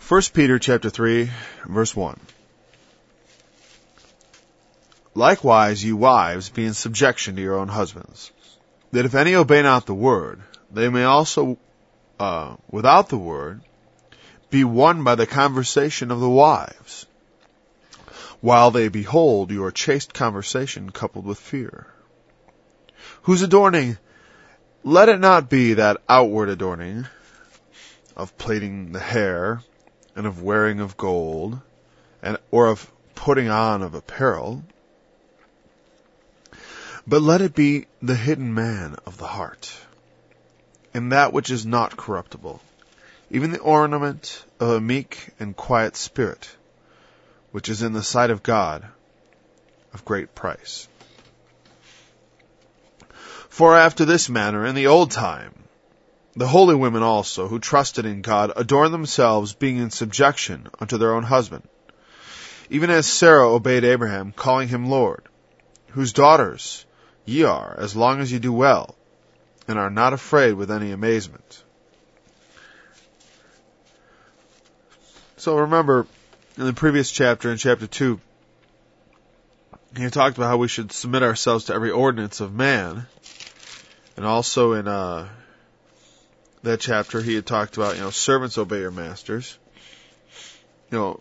1 Peter chapter 3, verse 1. Likewise, you wives, be in subjection to your own husbands, that if any obey not the word, they may also, without the word, be won by the conversation of the wives, while they behold your chaste conversation coupled with fear. Whose adorning, let it not be that outward adorning of plaiting the hair, and of wearing of gold, or of putting on of apparel, but let it be the hidden man of the heart, and that which is not corruptible, even the ornament of a meek and quiet spirit, which is in the sight of God of great price. For after this manner in the old time, the holy women also, who trusted in God, adorned themselves, being in subjection unto their own husband, even as Sarah obeyed Abraham, calling him Lord, whose daughters ye are, as long as ye do well, and are not afraid with any amazement. So remember, in the previous chapter, in chapter 2, he talked about how we should submit ourselves to every ordinance of man. And also in that chapter, he had talked about, servants obey your masters. And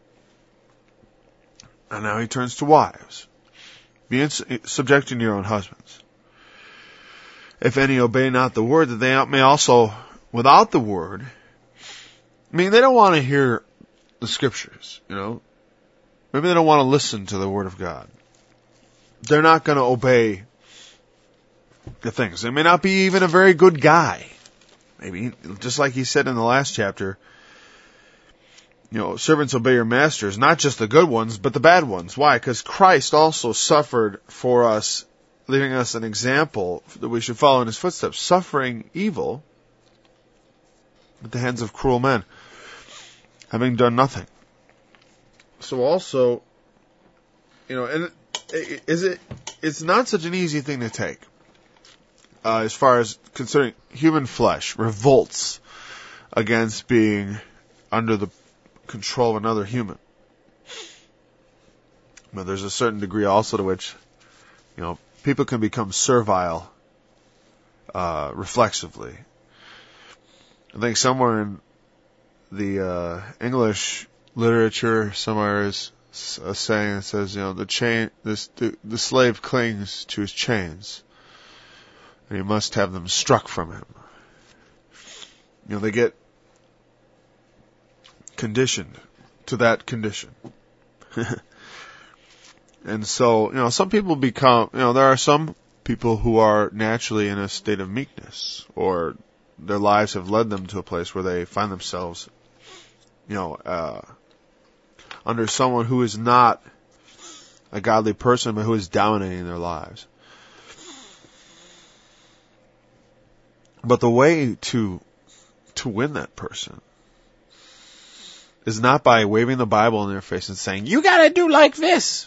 now he turns to wives. Be in subjection to your own husbands. If any obey not the word, that they may also, without the word, they don't want to hear the scriptures, Maybe they don't want to listen to the word of God. They're not going to obey the things. They may not be even a very good guy. Maybe, just like he said in the last chapter, servants obey your masters, not just the good ones, but the bad ones. Why? Because Christ also suffered for us, leaving us an example that we should follow in his footsteps, suffering evil at the hands of cruel men, having done nothing. So also, and it's not such an easy thing to take, as far as concerning human flesh revolts against being under the control of another human. But there's a certain degree also to which, people can become servile, reflexively. I think somewhere in the English literature, somewhere is a saying that says, the slave clings to his chains, and he must have them struck from him. They get conditioned to that condition. And so, some people become, there are some people who are naturally in a state of meekness, or their lives have led them to a place where they find themselves, under someone who is not a godly person, but who is dominating their lives. But the way to win that person is not by waving the Bible in their face and saying, you gotta do like this.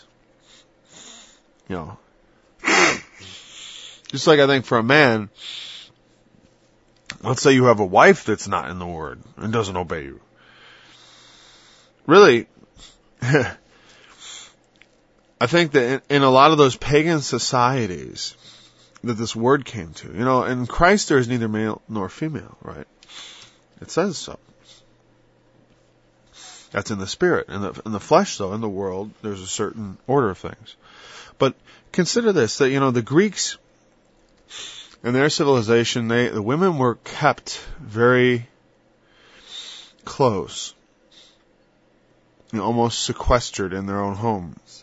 Just like I think for a man, let's say you have a wife that's not in the Word and doesn't obey you. Really, I think that in a lot of those pagan societies that this word came to, in Christ there is neither male nor female, right? It says so. That's in the spirit. In the flesh, though, in the world, there's a certain order of things. But consider this, that, the Greeks, in their civilization, the women were kept very close, almost sequestered in their own homes.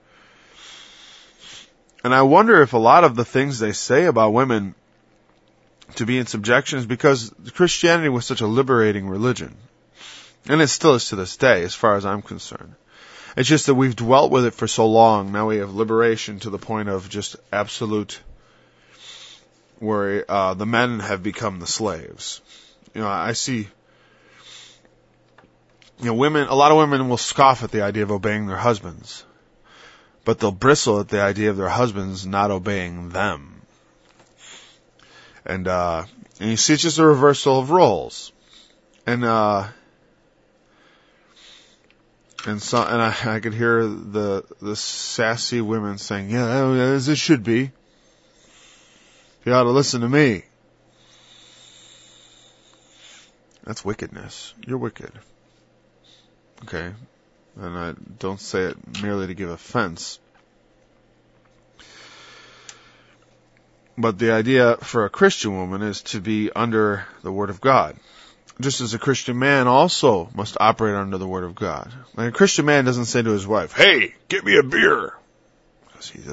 And I wonder if a lot of the things they say about women to be in subjection is because Christianity was such a liberating religion. And it still is to this day, as far as I'm concerned. It's just that we've dwelt with it for so long. Now we have liberation to the point of just absolute, where the men have become the slaves. I see, women, a lot of women will scoff at the idea of obeying their husbands, but they'll bristle at the idea of their husbands not obeying them. And you see, it's just a reversal of roles. And And I could hear the sassy women saying, yeah, as it should be. You ought to listen to me. That's wickedness. You're wicked. Okay? And I don't say it merely to give offense. But the idea for a Christian woman is to be under the Word of God. Just as a Christian man also must operate under the Word of God. Like a Christian man doesn't say to his wife, hey, get me a beer. Because he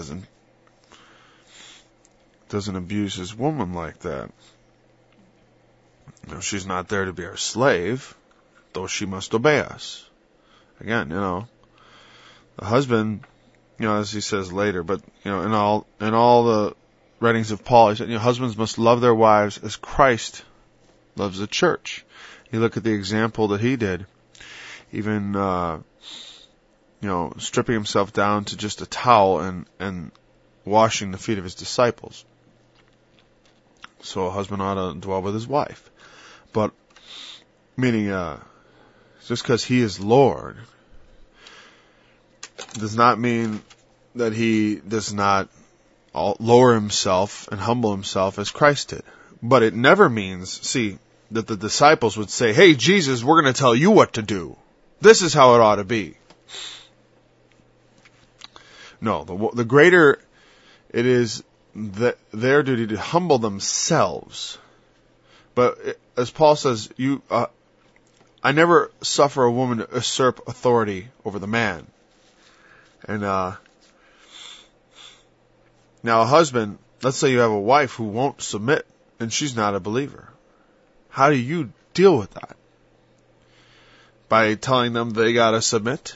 doesn't abuse his woman like that. You know, she's not there to be our slave, though she must obey us. Again, the husband, as he says later, but, in all the writings of Paul, he said, husbands must love their wives as Christ loves the church. You look at the example that he did, even, stripping himself down to just a towel and washing the feet of his disciples. So a husband ought to dwell with his wife. But, meaning, just because he is Lord does not mean that he does not lower himself and humble himself as Christ did. But it never means, that the disciples would say, hey, Jesus, we're going to tell you what to do. This is how it ought to be. No, the greater it is their duty to humble themselves. But as Paul says, I never suffer a woman to usurp authority over the man. And now a husband, let's say you have a wife who won't submit and she's not a believer. How do you deal with that? By telling them they gotta submit?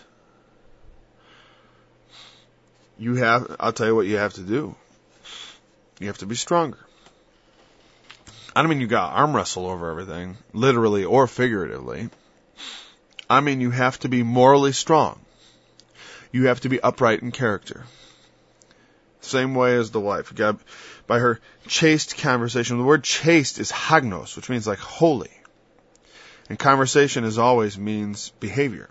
I'll tell you what you have to do. You have to be stronger. I don't mean you got arm wrestle over everything, literally or figuratively. I mean you have to be morally strong. You have to be upright in character. Same way as the wife. You got, by her chaste conversation. The word chaste is hagnos, which means like holy. And conversation always means behavior.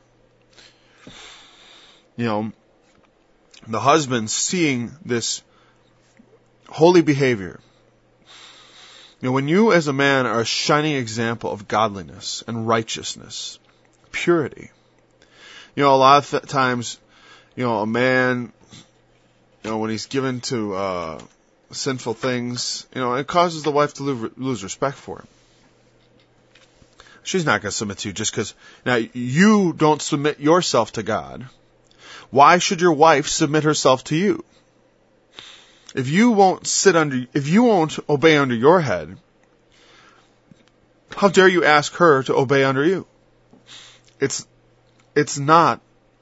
The husband seeing this holy behavior. When you as a man are a shining example of godliness and righteousness, purity. A lot of times, a man, when he's given to sinful things, it causes the wife to lose respect for him. She's not going to submit to you just because, now, you don't submit yourself to God. Why should your wife submit herself to you? If you won't obey under your head, how dare you ask her to obey under you? It's not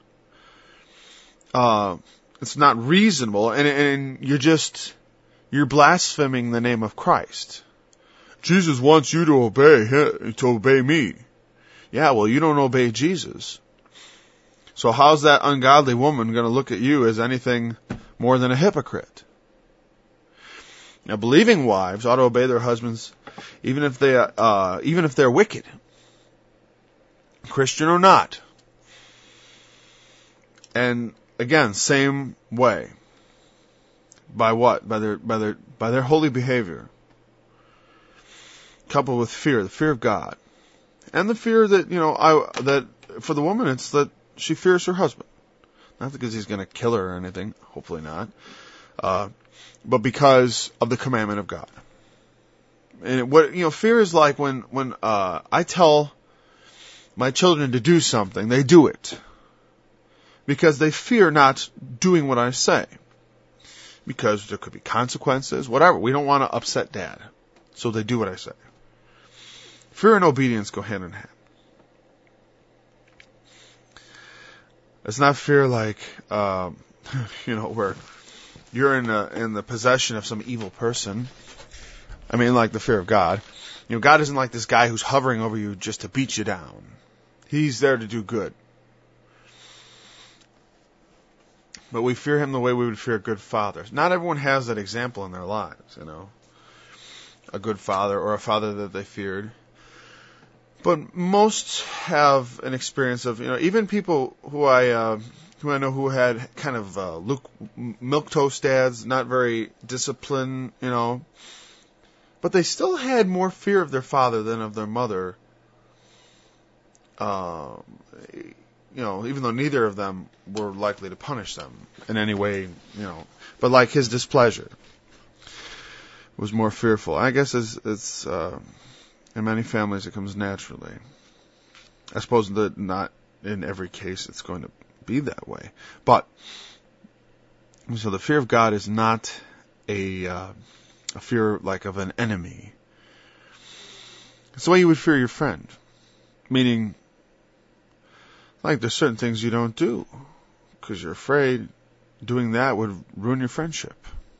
reasonable, and you're blaspheming the name of Christ. Jesus wants you to obey me. Yeah, well, you don't obey Jesus. So how's that ungodly woman going to look at you as anything more than a hypocrite? Now, believing wives ought to obey their husbands, even if they're wicked, Christian or not. And again, same way. By what? By their holy behavior, coupled with fear, the fear of God, and the fear that that for the woman it's that she fears her husband, not because he's going to kill her or anything. Hopefully not. But because of the commandment of God. And fear is like when I tell my children to do something, they do it. Because they fear not doing what I say. Because there could be consequences, whatever. We don't want to upset Dad. So they do what I say. Fear and obedience go hand in hand. It's not fear like, where you're in the possession of some evil person. I mean, like the fear of God. God isn't like this guy who's hovering over you just to beat you down. He's there to do good. But we fear him the way we would fear good fathers. Not everyone has that example in their lives, A good father or a father that they feared. But most have an experience of, even people who I know who had kind of milquetoast dads, not very disciplined, but they still had more fear of their father than of their mother. Even though neither of them were likely to punish them in any way, but like his displeasure was more fearful. I guess it's in many families it comes naturally. I suppose that not in every case it's going to be that way. But, so the fear of God is not a fear like of an enemy. It's the way you would fear your friend. Meaning, like there's certain things you don't do because you're afraid doing that would ruin your friendship.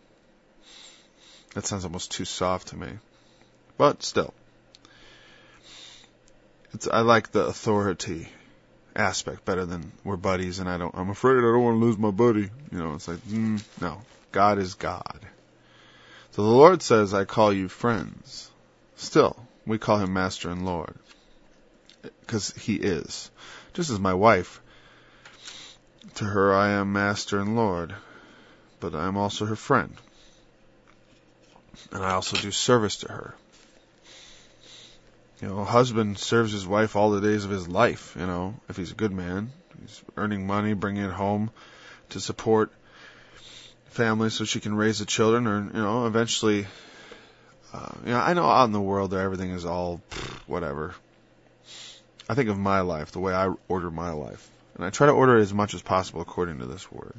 That sounds almost too soft to me. But still. I like the authority aspect better than we're buddies and I'm afraid I don't want to lose my buddy. It's like, no. God is God. So the Lord says, I call you friends. Still, we call him Master and Lord. Because he is. Just as my wife, to her I am Master and Lord. But I am also her friend. And I also do service to her. A husband serves his wife all the days of his life, if he's a good man. He's earning money, bringing it home to support family so she can raise the children or, eventually, I know out in the world everything is all whatever. I think of my life, the way I order my life. And I try to order it as much as possible according to this word.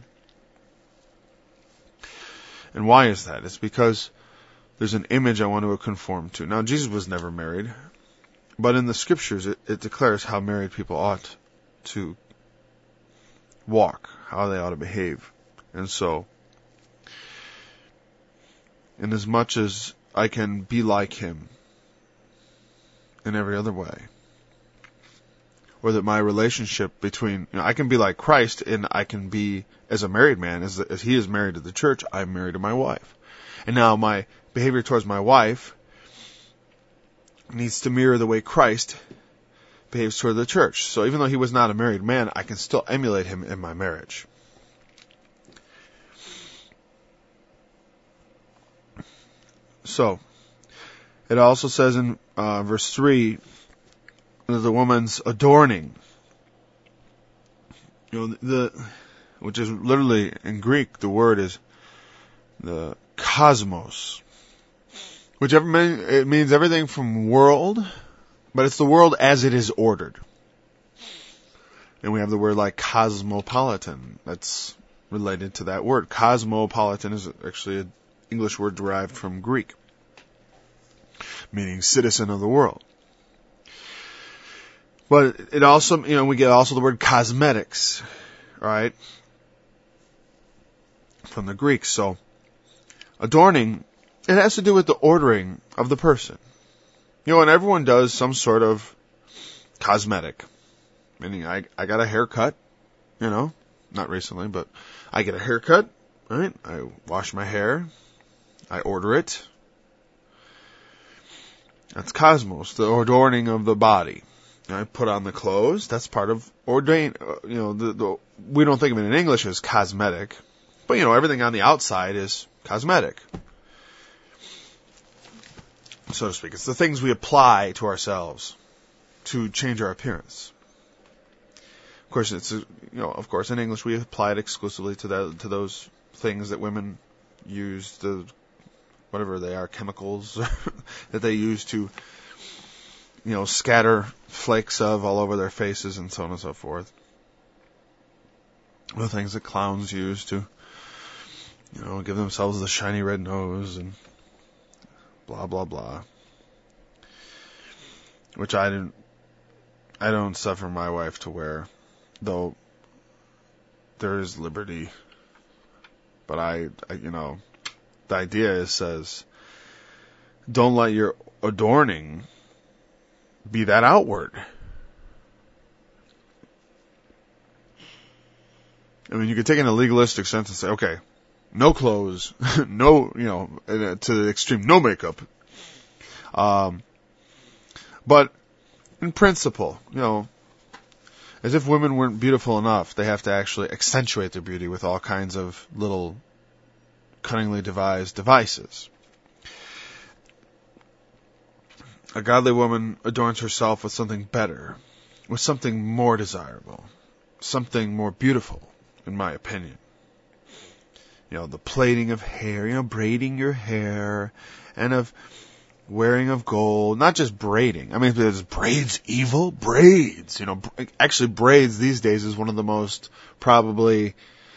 And why is that? It's because there's an image I want to conform to. Now, Jesus was never married. But in the scriptures, it declares how married people ought to walk, how they ought to behave. And so, in as much as I can be like him in every other way, or that my relationship between, I can be like Christ and I can be, as a married man, as he is married to the church, I'm married to my wife. And now my behavior towards my wife needs to mirror the way Christ behaves toward the church. So even though he was not a married man, I can still emulate him in my marriage. So, it also says in verse 3, the woman's adorning. Which is literally, in Greek, the word is the cosmos. It means everything from world, but it's the world as it is ordered. And we have the word like cosmopolitan that's related to that word. Cosmopolitan is actually an English word derived from Greek, meaning citizen of the world. But it also, we get also the word cosmetics, right? From the Greek. So, adorning, it has to do with the ordering of the person. And everyone does some sort of cosmetic. Meaning, I got a haircut, not recently, but I get a haircut, right? I wash my hair. I order it. That's cosmos, the adorning of the body. I put on the clothes. That's part of ordain. We don't think of it in English as cosmetic, but everything on the outside is cosmetic, so to speak. It's the things we apply to ourselves to change our appearance. Of course, in English we apply it exclusively to those things that women use, whatever they are, chemicals that they use to, scatter flakes of all over their faces and so on and so forth. The things that clowns use to, give themselves the shiny red nose and blah, blah, blah. Which I don't suffer my wife to wear, though there is liberty. But the idea says, don't let your adorning be that outward. I mean, you could take it in a legalistic sense and say, okay, no clothes, no, to the extreme, no makeup. But in principle, as if women weren't beautiful enough, they have to actually accentuate their beauty with all kinds of little cunningly devised devices. A godly woman adorns herself with something better, with something more desirable, something more beautiful, in my opinion. The plaiting of hair, braiding your hair, and of wearing of gold, not just braiding. I mean, is braids evil? Braids, actually braids these days is one of the most probably,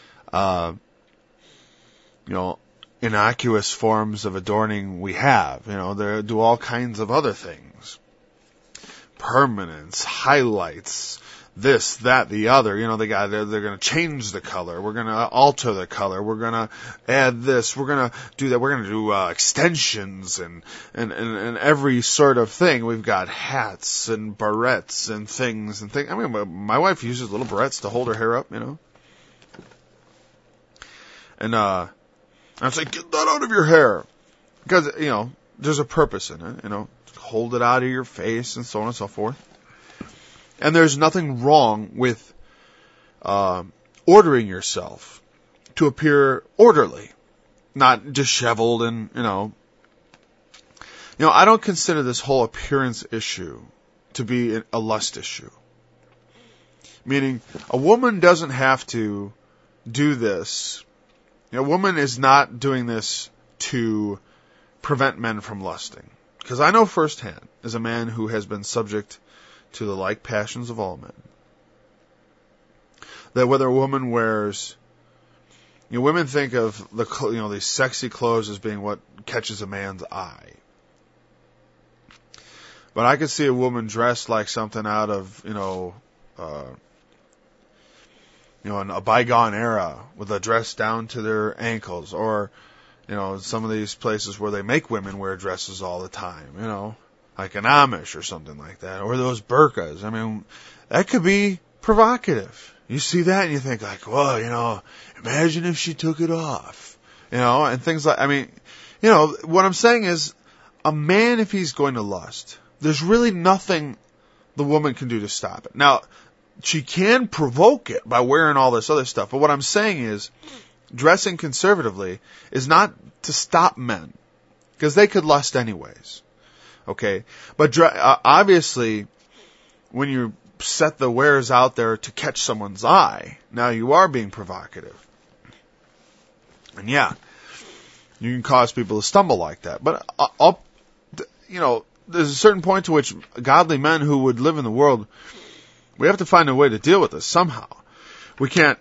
innocuous forms of adorning we have. They do all kinds of other things. Permanence, highlights, this, that, the other. They're going to change the color. We're going to alter the color. We're going to add this. We're going to do that. We're going to do extensions and every sort of thing. We've got hats and barrettes and things. I mean, my wife uses little barrettes to hold her hair up, And I'm saying, get that out of your hair. Because, there's a purpose in it, hold it out of your face and so on and so forth. And there's nothing wrong with ordering yourself to appear orderly, not disheveled and, I don't consider this whole appearance issue to be a lust issue. Meaning, a woman doesn't have to do this. A woman is not doing this to prevent men from lusting. Because I know firsthand, as a man who has been subject to the like passions of all men, that whether a woman wears, women think of these sexy clothes as being what catches a man's eye. But I could see a woman dressed like something out of, in a bygone era with a dress down to their ankles, or, some of these places where they make women wear dresses all the time, like an Amish or something like that, or those burqas. I mean, that could be provocative. You see that and you think like, well, imagine if she took it off, and things like, what I'm saying is, a man, if he's going to lust, there's really nothing the woman can do to stop it. Now, she can provoke it by wearing all this other stuff. But what I'm saying is, dressing conservatively is not to stop men, because they could lust anyways. Okay? But obviously, when you set the wares out there to catch someone's eye, now you are being provocative. And yeah, you can cause people to stumble like that. But, there's a certain point to which godly men who would live in the world, we have to find a way to deal with this somehow. We can't,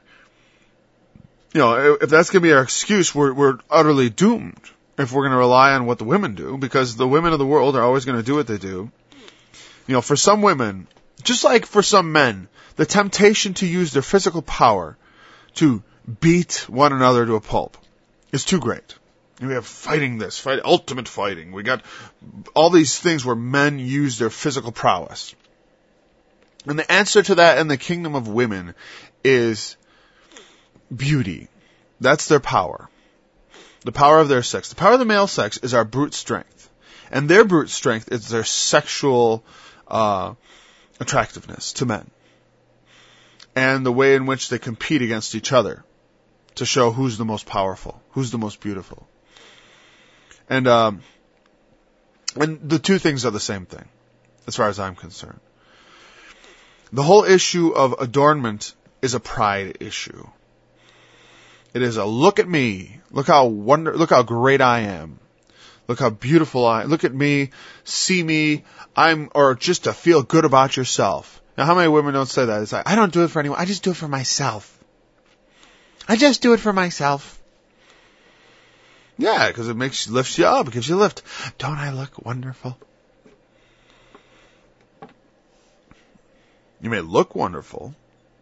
if that's going to be our excuse, we're utterly doomed if we're going to rely on what the women do, because the women of the world are always going to do what they do. For some women, just like for some men, the temptation to use their physical power to beat one another to a pulp is too great. We have ultimate fighting. We got all these things where men use their physical prowess. And the answer to that in the kingdom of women is beauty. That's their power. The power of their sex. The power of the male sex is our brute strength. And their brute strength is their sexual attractiveness to men. And the way in which they compete against each other to show who's the most powerful, who's the most beautiful. And the two things are the same thing, as far as I'm concerned. The whole issue of adornment is a pride issue. It is a look at me, look how great I am, look how beautiful look at me, see me, or just to feel good about yourself. Now, how many women don't say that? It's like, I don't do it for anyone, I just do it for myself. I just do it for myself. Yeah, because it lifts you up, it gives you a lift. Don't I look wonderful? You may look wonderful.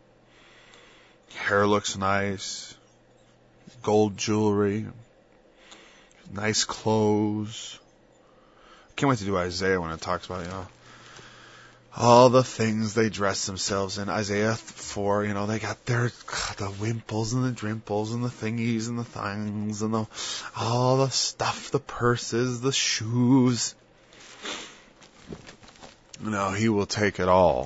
Hair looks nice. Gold jewelry. Nice clothes. I can't wait to do Isaiah when it talks about, all the things they dress themselves in. Isaiah 4, they got the wimples and the drimples and the thingies and the things and all the stuff, the purses, the shoes. No, he will take it all.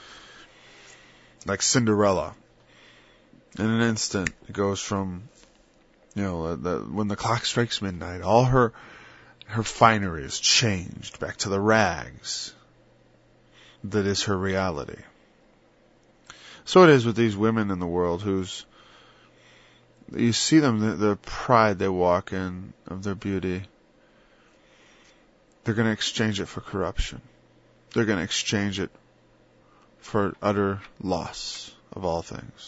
Like Cinderella. In an instant, it goes from, when the clock strikes midnight, all her finery is changed back to the rags that is her reality. So it is with these women in the world you see them, the pride they walk in of their beauty. They're going to exchange it for corruption. They're going to exchange it for utter loss of all things.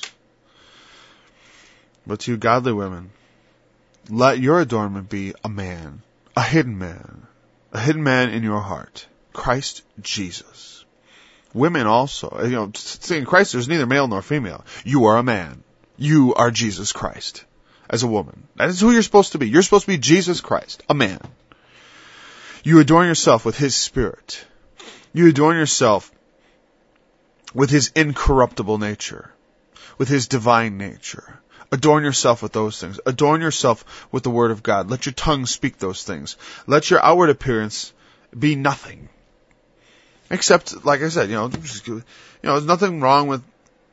But to you godly women, let your adornment be a man, a hidden man in your heart, Christ Jesus. Women also, in Christ there's neither male nor female. You are a man. You are Jesus Christ as a woman. That is who you're supposed to be. You're supposed to be Jesus Christ, a man. You adorn yourself with His Spirit. You adorn yourself with His incorruptible nature, with His divine nature. Adorn yourself with those things. Adorn yourself with the Word of God. Let your tongue speak those things. Let your outward appearance be nothing. Except, like I said, there's nothing wrong with,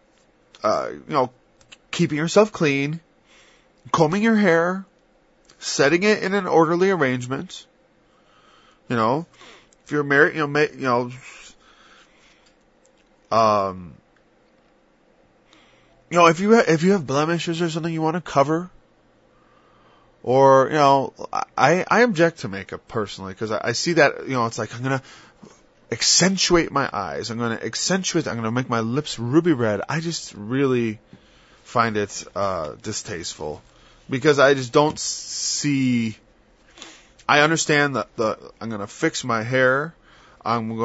keeping yourself clean, combing your hair, setting it in an orderly arrangement. If you're married, if you have blemishes or something you want to cover, or, I object to makeup personally, because I see that, it's like I'm going to accentuate my eyes. I'm going to make my lips ruby red. I just really find it distasteful, because I just don't see. I understand that I'm going to fix my hair. You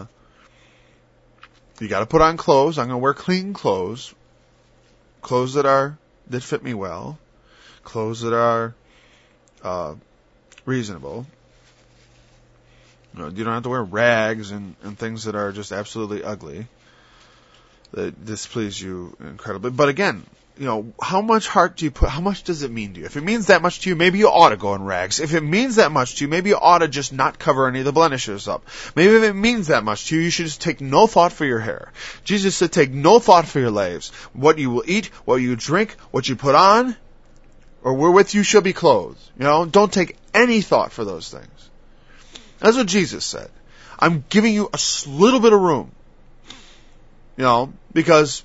got to put on clothes. I'm going to wear clean clothes that fit me well, clothes that are reasonable. You don't have to wear rags and things that are just absolutely ugly, that displease you incredibly. But again, how much heart do you put, how much does it mean to you? If it means that much to you, maybe you ought to go in rags. If it means that much to you, maybe you ought to just not cover any of the blemishes up. Maybe if it means that much to you, you should just take no thought for your hair. Jesus said, take no thought for your lives. What you will eat, what you drink, what you put on, or wherewith you shall be clothed. Don't take any thought for those things. That's what Jesus said. I'm giving you a little bit of room. Because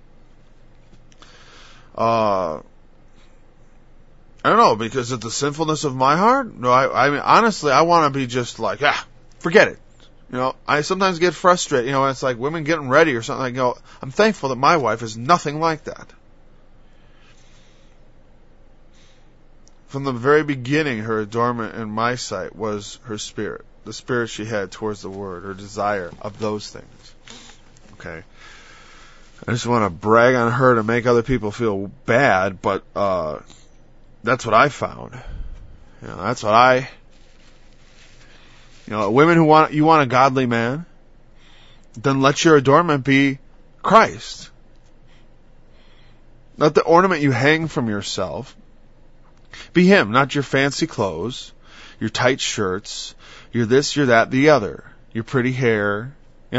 I don't know, because of the sinfulness of my heart? No, I mean, honestly, I want to be just like, forget it. I sometimes get frustrated, it's like women getting ready or something. I'm thankful that my wife is nothing like that. From the very beginning, her adornment in my sight was her spirit, the spirit she had towards the Word, her desire of those things. Okay. I just want to brag on her to make other people feel bad, but that's what I found. That's what women you want a godly man, then let your adornment be Christ. Let the ornament you hang from yourself be Him, not your fancy clothes, your tight shirts, your this, your that, the other, your pretty hair,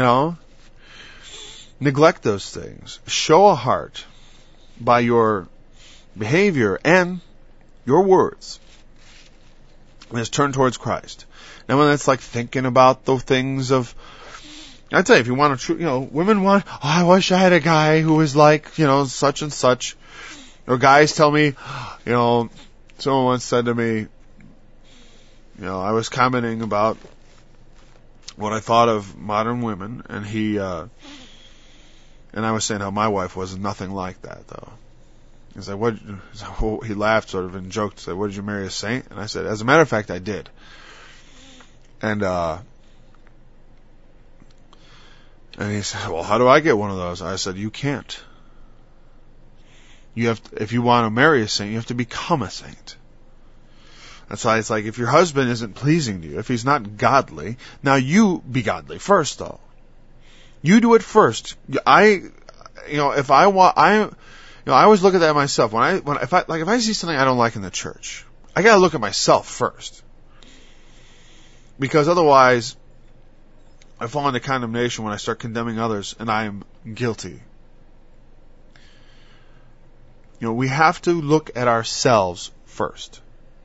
Neglect those things. Show a heart by your behavior and your words. And it's turned towards Christ. Now when it's like thinking about the things of, I'd say if you want to, women want, I wish I had a guy who was like, such and such. Or guys tell me, someone once said to me, I was commenting about what I thought of modern women, and and I was saying how my wife was nothing like that, though. He's like, he laughed sort of and joked, said, what, did you marry a saint? And I said, as a matter of fact, I did. And he said, well, how do I get one of those? I said, you can't. If you want to marry a saint, you have to become a saint. That's why it's like, if your husband isn't pleasing to you, if he's not godly, now you be godly first, though. You do it first. I always look at that myself. If I see something I don't like in the church, I gotta look at myself first. Because otherwise, I fall into condemnation when I start condemning others, and I am guilty. We have to look at ourselves first.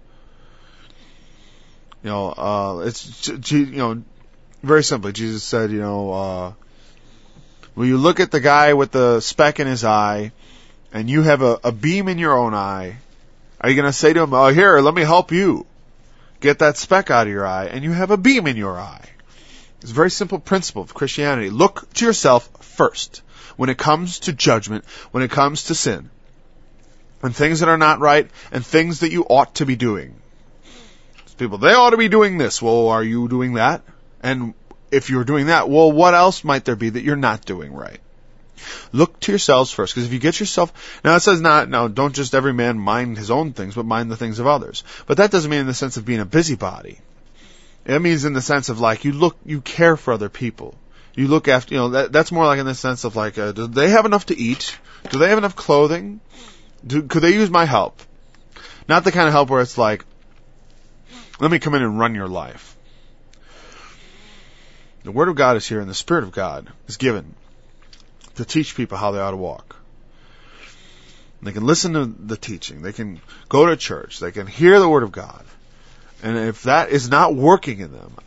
It's very simply, Jesus said, when you look at the guy with the speck in his eye, and you have a beam in your own eye, are you going to say to him, "Oh, here, let me help you get that speck out of your eye," and you have a beam in your eye? It's a very simple principle of Christianity. Look to yourself first when it comes to judgment, when it comes to sin, and things that are not right, and things that you ought to be doing. People, they ought to be doing this. Well, are you doing that? And if you're doing that, well, what else might there be that you're not doing right? Look to yourselves first, because if you get yourself... Now, it says don't just every man mind his own things, but mind the things of others. But that doesn't mean in the sense of being a busybody. It means in the sense of you care for other people. You look after, that's more like in the sense of do they have enough to eat? Do they have enough clothing? Could they use my help? Not the kind of help where it's like, let me come in and run your life. The Word of God is here, and the Spirit of God is given to teach people how they ought to walk. They can listen to the teaching. They can go to church. They can hear the Word of God. And if that is not working in them,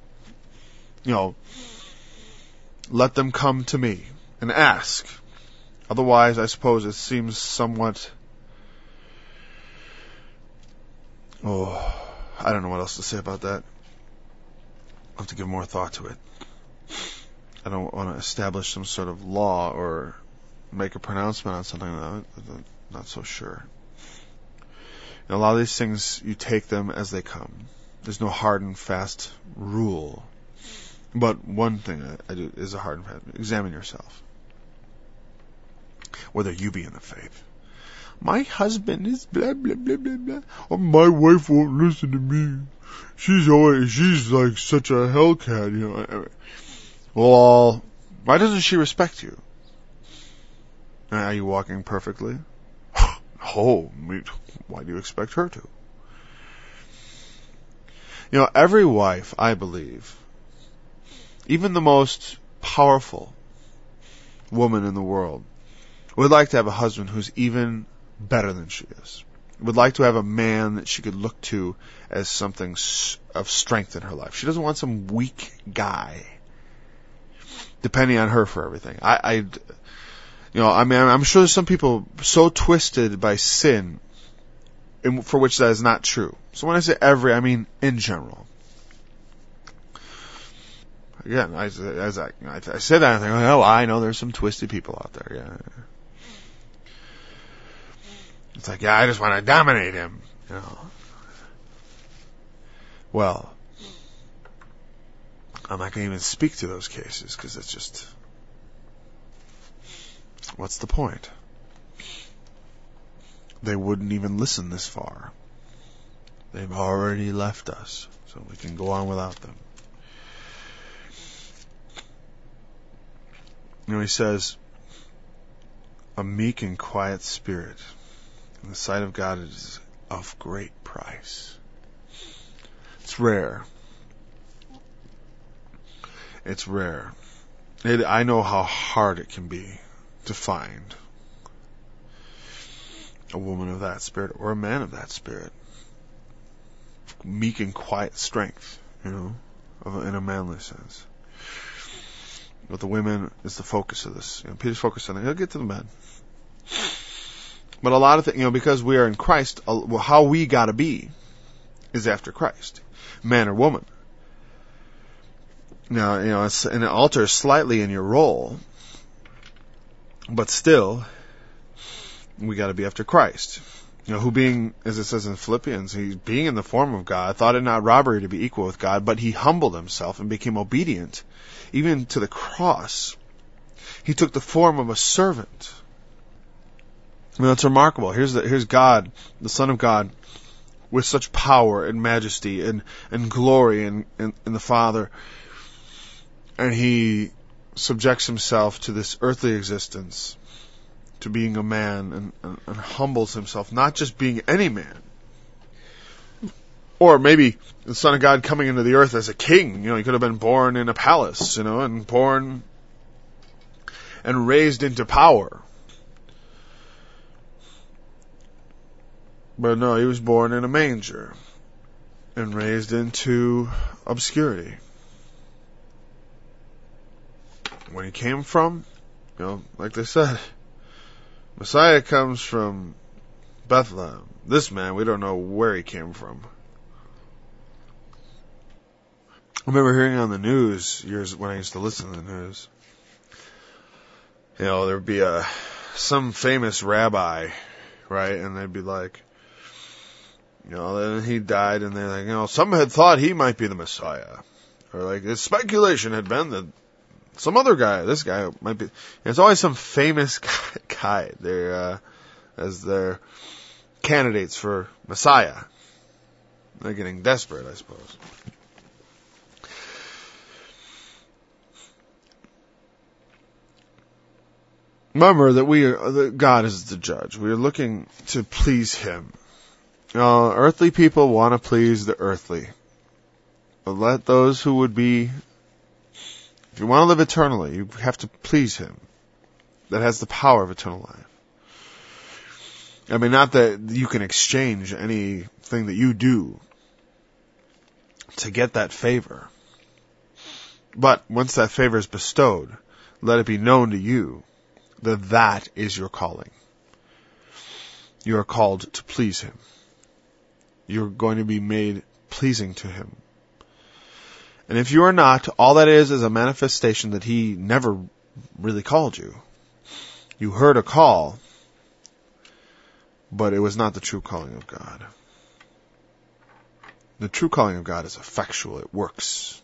let them come to me and ask. Otherwise, I suppose it seems somewhat... I don't know what else to say about that. I'll have to give more thought to it. I don't want to establish some sort of law or make a pronouncement on something that I'm not so sure. A lot of these things, you take them as they come. There's no hard and fast rule. But one thing I do is a hard and fast. Examine yourself. Whether you be in the faith. My husband is blah, blah, blah, blah, blah. Or my wife won't listen to me. She's like such a hellcat, Well, why doesn't she respect you? Are you walking perfectly? Oh, why do you expect her to? Every wife, I believe, even the most powerful woman in the world, would like to have a husband who's even better than she is. Would like to have a man that she could look to as something of strength in her life. She doesn't want some weak guy depending on her for everything. I'm sure there's some people so twisted by sin for which that is not true. So when I say every, I mean in general. Again, I say that and I think, I know there's some twisted people out there. Yeah. It's like, I just want to dominate him. Well, I'm not going to even speak to those cases because it's just, what's the point? They wouldn't even listen this far. They've already left us, so we can go on without them. He says, a meek and quiet spirit in the sight of God is of great price. It's rare. It's rare. I know how hard it can be to find a woman of that spirit or a man of that spirit. Meek and quiet strength, in a manly sense. But the women is the focus of this. Peter's focused on it. He'll get to the men. But a lot of things, because we are in Christ, how we gotta be is after Christ. Man or woman. Now, it's an altar slightly in your role, but still, we gotta be after Christ. Who being, as it says in Philippians, he being in the form of God, thought it not robbery to be equal with God, but he humbled himself and became obedient, even to the cross. He took the form of a servant. It's remarkable. Here's God, the Son of God, with such power and majesty and glory in the Father. And he subjects himself to this earthly existence, to being a man, and humbles himself, not just being any man, Or maybe the Son of God coming into the earth as a king. He could have been born in a palace, and born and raised into power. But no, he was born in a manger and raised into obscurity. When he came from, like they said, Messiah comes from Bethlehem. This man, we don't know where he came from. I remember hearing on the news years when I used to listen to the news. There would be some famous rabbi, right? And they'd be like, then he died, and they're like, some had thought he might be the Messiah, or like the speculation had been that some other guy, this guy might be. It's always some famous guy there as their candidates for Messiah. They're getting desperate, I suppose. Remember that God is the judge. We are looking to please Him. Earthly people want to please the earthly. But let those who would be, if you want to live eternally, you have to please Him. That has the power of eternal life. I mean, not that you can exchange anything that you do to get that favor. But once that favor is bestowed, let it be known to you that is your calling. You are called to please Him. You're going to be made pleasing to Him. And if you are not, all that is a manifestation that He never really called you. You heard a call, but it was not the true calling of God. The true calling of God is effectual. It works.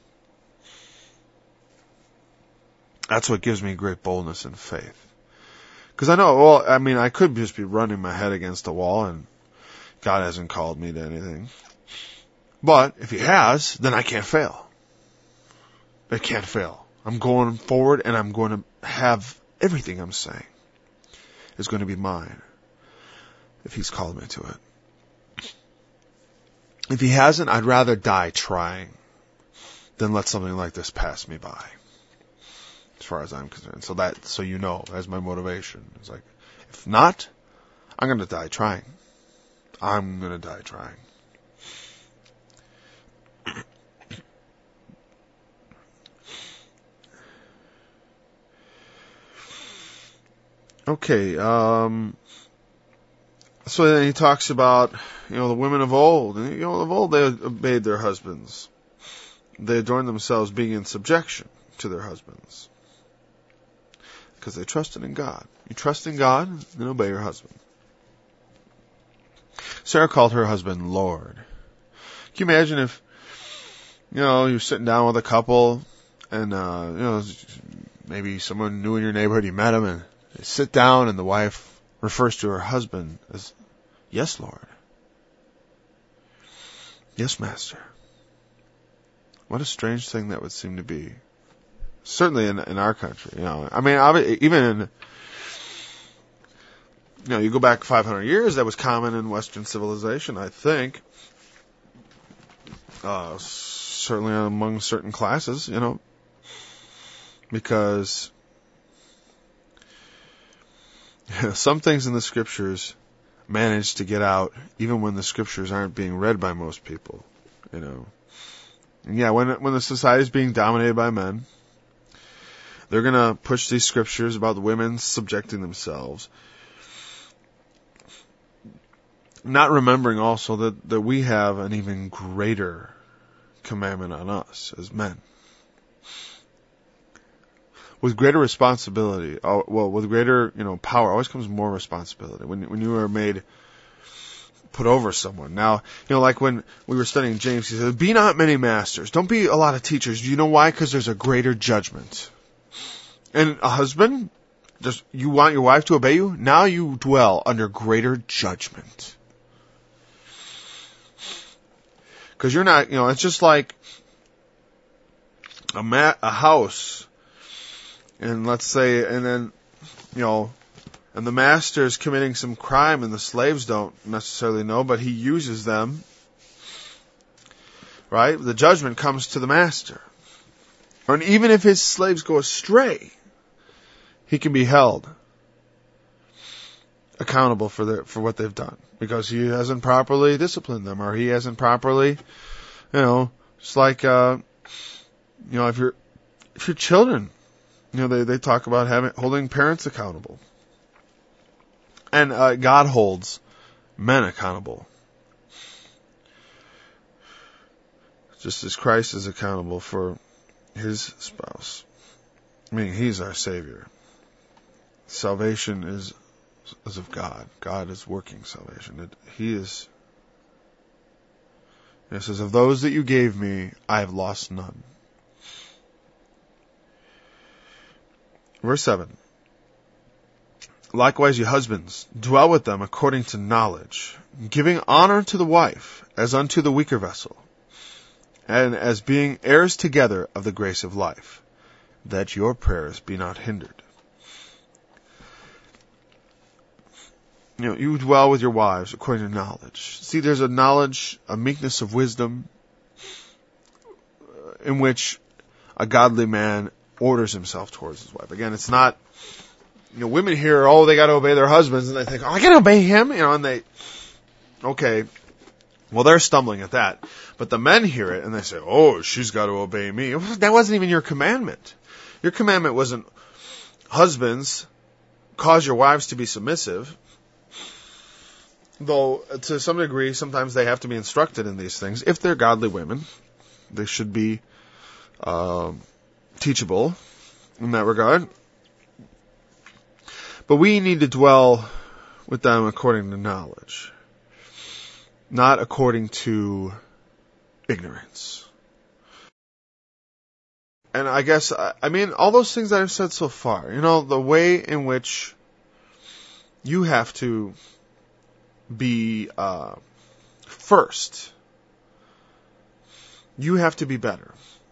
That's what gives me great boldness and faith. Because I know, I could just be running my head against a wall and God hasn't called me to anything. But if He has, then I can't fail. I can't fail. I'm going forward and I'm going to have everything I'm saying is going to be mine if He's called me to it. If He hasn't, I'd rather die trying than let something like this pass me by. As far as I'm concerned. So that's my motivation. It's like, if not, I'm going to die trying. I'm going to die trying. Okay, so then he talks about, the women of old. And, of old they obeyed their husbands. They adorned themselves being in subjection to their husbands. Because they trusted in God. You trust in God, then obey your husband. Sarah called her husband Lord. Can you imagine if, you're sitting down with a couple and, maybe someone new in your neighborhood, you met him and they sit down and the wife refers to her husband as, yes, Lord. Yes, Master. What a strange thing that would seem to be. Certainly in our country, even in, you go back 500 years, that was common in Western civilization, I think. Certainly among certain classes, because some things in the scriptures manage to get out even when the scriptures aren't being read by most people, And when the society is being dominated by men, they're going to push these scriptures about the women subjecting themselves. Not remembering also that we have an even greater commandment on us as men. With greater responsibility, with greater, power always comes more responsibility. When you are put over someone. Now, like when we were studying James, he said, be not many masters. Don't be a lot of teachers. Do you know why? Because there's a greater judgment. And a husband, you want your wife to obey you? Now you dwell under greater judgment. Because you're not, it's just like a house. And let's say, and then, and the master's committing some crime and the slaves don't necessarily know, but he uses them right? The judgment comes to the master. And even if his slaves go astray, he can be held accountable for what they've done, because he hasn't properly disciplined them, or he hasn't properly, just like, if your children, they talk about holding parents accountable. And God holds men accountable, just as Christ is accountable for his spouse. Meaning he's our Savior. Salvation is of God. God is working salvation. It says, of those that you gave me, I have lost none. Verse 7. Likewise, you husbands, dwell with them according to knowledge, giving honor to the wife as unto the weaker vessel, and as being heirs together of the grace of life, that your prayers be not hindered. You dwell with your wives according to knowledge. See, there's a knowledge, a meekness of wisdom, in which a godly man orders himself towards his wife. Again, it's not, women hear, they gotta obey their husbands, and they think, I gotta obey him, and okay, well, they're stumbling at that. But the men hear it, and they say, she's gotta obey me. That wasn't even your commandment. Your commandment wasn't, husbands, cause your wives to be submissive. Though, to some degree, sometimes they have to be instructed in these things. If they're godly women, they should be teachable in that regard. But we need to dwell with them according to knowledge, not according to ignorance. And I guess, all those things that I've said so far, the way in which you have to be first, you have to be better.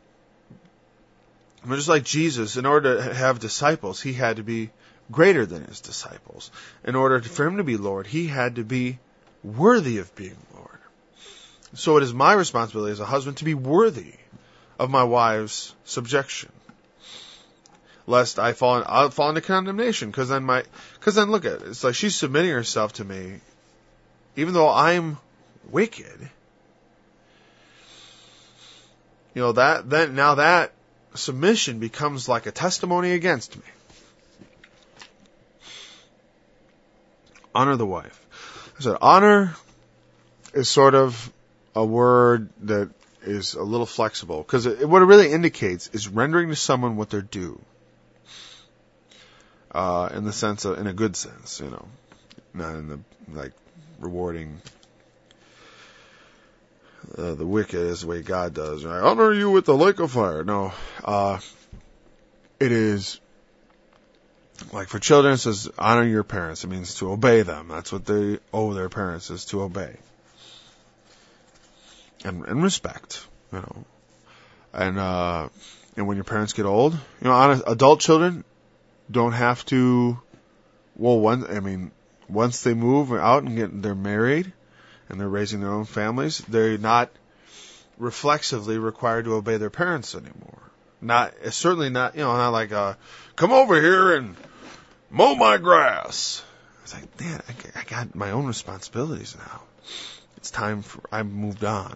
Just like Jesus, in order to have disciples, he had to be greater than his disciples. In order for him to be Lord, he had to be worthy of being Lord. So it is my responsibility as a husband to be worthy of my wife's subjection, lest I'll fall into condemnation. Because then look at it. It's like she's submitting herself to me, even though I'm wicked. That submission becomes like a testimony against me. Honor the wife. I said, honor is sort of a word that is a little flexible, because what it really indicates is rendering to someone what they're due. In the sense of, in a good sense, not in the, rewarding the wicked is the way God does. I honor you with the lake of fire. No, it is like for children. It says honor your parents. It means to obey them. That's what they owe their parents, is to obey and respect. And when your parents get old, adult children don't have to. Well, once they move out and they're married and they're raising their own families, they're not reflexively required to obey their parents anymore. Certainly not, not like, come over here and mow my grass. It's like, man, I got my own responsibilities now. It's time I've moved on.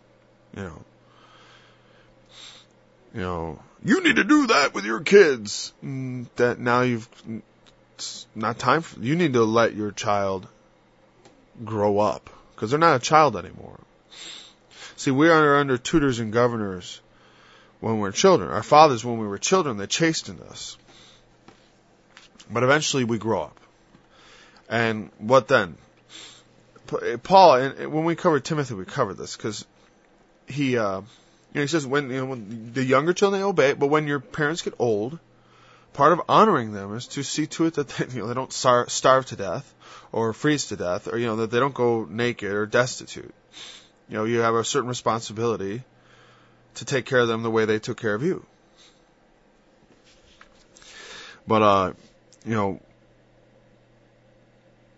You need to do that with your kids. That now it's not time for, you need to let your child grow up, because they're not a child anymore. See, we are under tutors and governors when we're children. Our fathers, when we were children, they chastened us. But eventually we grow up. And what then? Paul, and when we covered Timothy, we covered this, because he says when the younger children, they obey, but when your parents get old, part of honoring them is to see to it that they don't starve to death or freeze to death, or that they don't go naked or destitute. You have a certain responsibility to take care of them the way they took care of you. But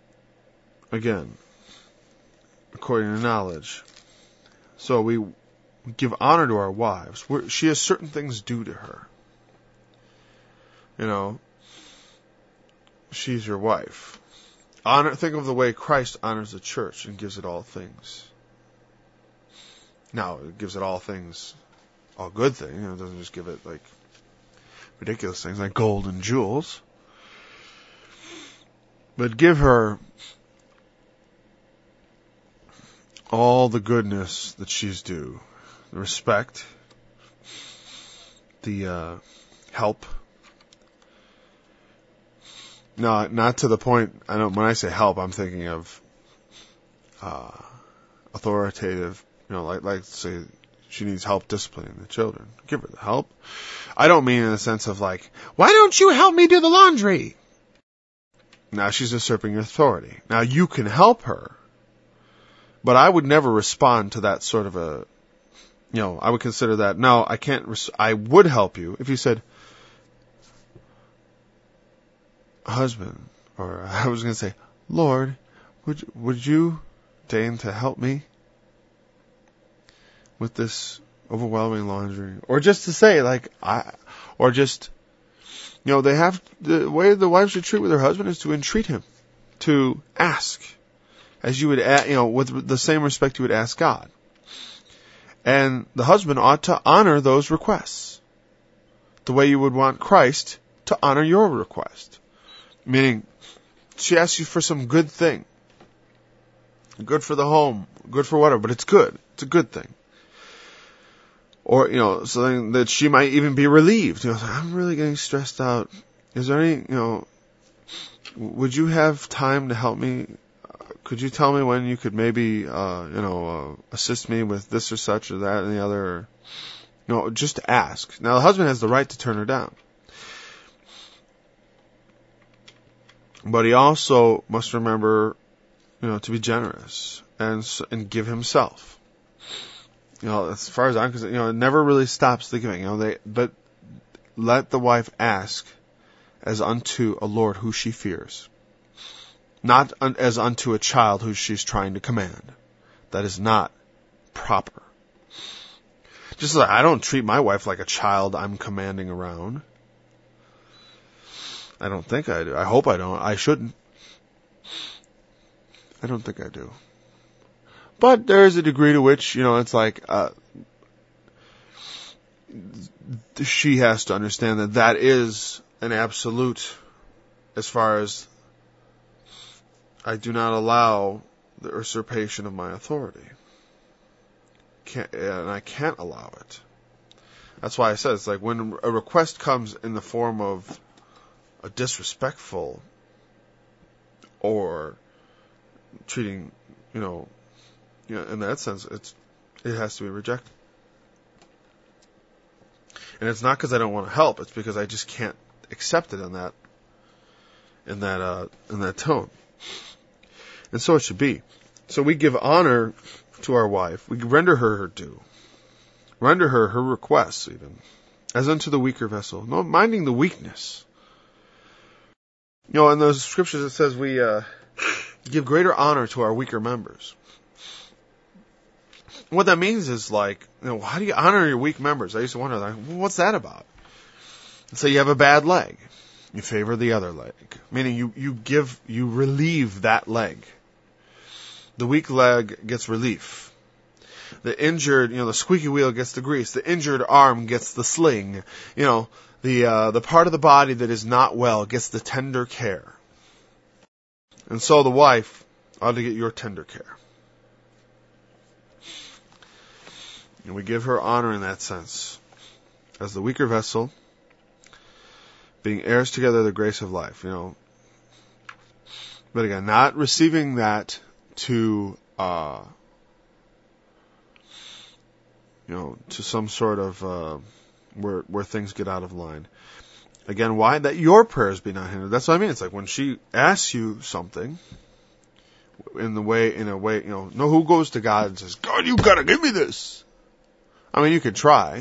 again, according to knowledge. So we give honor to our wives. She has certain things due to her. She's your wife. Think of the way Christ honors the church and gives it all things. Now, it gives it all things, all good things. It doesn't just give it like ridiculous things like gold and jewels. But give her all the goodness that she's due. The respect, the help. No, not to the point. When I say help, I'm thinking of authoritative. Like say she needs help disciplining the children. Give her the help. I don't mean in the sense of like, why don't you help me do the laundry? Now she's usurping your authority. Now you can help her, but I would never respond to that sort of a. I would consider that. No, I can't. I would help you if you said, husband, or I was going to say, Lord, would you deign to help me with this overwhelming laundry? Or just to say, they have, the way the wife should treat with her husband is to entreat him, to ask, as you would, with the same respect you would ask God. And the husband ought to honor those requests, the way you would want Christ to honor your request. Meaning, she asks you for some good thing. Good for the home, good for whatever, but it's good. It's a good thing. Or, something that she might even be relieved. I'm really getting stressed out. Is there any, would you have time to help me? Could you tell me when you could maybe, assist me with this or such or that and the other? Just ask. Now, the husband has the right to turn her down. But he also must remember, to be generous and give himself. As far as I'm concerned, it never really stops the giving. But let the wife ask as unto a Lord who she fears, not as unto a child who she's trying to command. That is not proper. Just like I don't treat my wife like a child I'm commanding around. I don't think I do. I hope I don't. I shouldn't. I don't think I do. But there is a degree to which, it's like, she has to understand that is an absolute, as far as I do not allow the usurpation of my authority. And I can't allow it. That's why I said it's like when a request comes in the form of a disrespectful or treating, in that sense, it has to be rejected. And it's not because I don't want to help; it's because I just can't accept it in that tone. And so it should be. So we give honor to our wife. We render her due, render her requests, even as unto the weaker vessel, no minding the weakness. In those scriptures it says we give greater honor to our weaker members. What that means is how do you honor your weak members? I used to wonder, what's that about? So you have a bad leg. You favor the other leg. Meaning you relieve that leg. The weak leg gets relief. The injured, the squeaky wheel gets the grease. The injured arm gets the sling. The part of the body that is not well gets the tender care. And so the wife ought to get your tender care. And we give her honor in that sense. As the weaker vessel, being heirs together of the grace of life, But again, not receiving that to some sort of, where things get out of line. Again, why? That your prayers be not hindered. That's what I mean. It's like when she asks you something, in a way, who goes to God and says, God, you gotta give me this. I mean, you could try.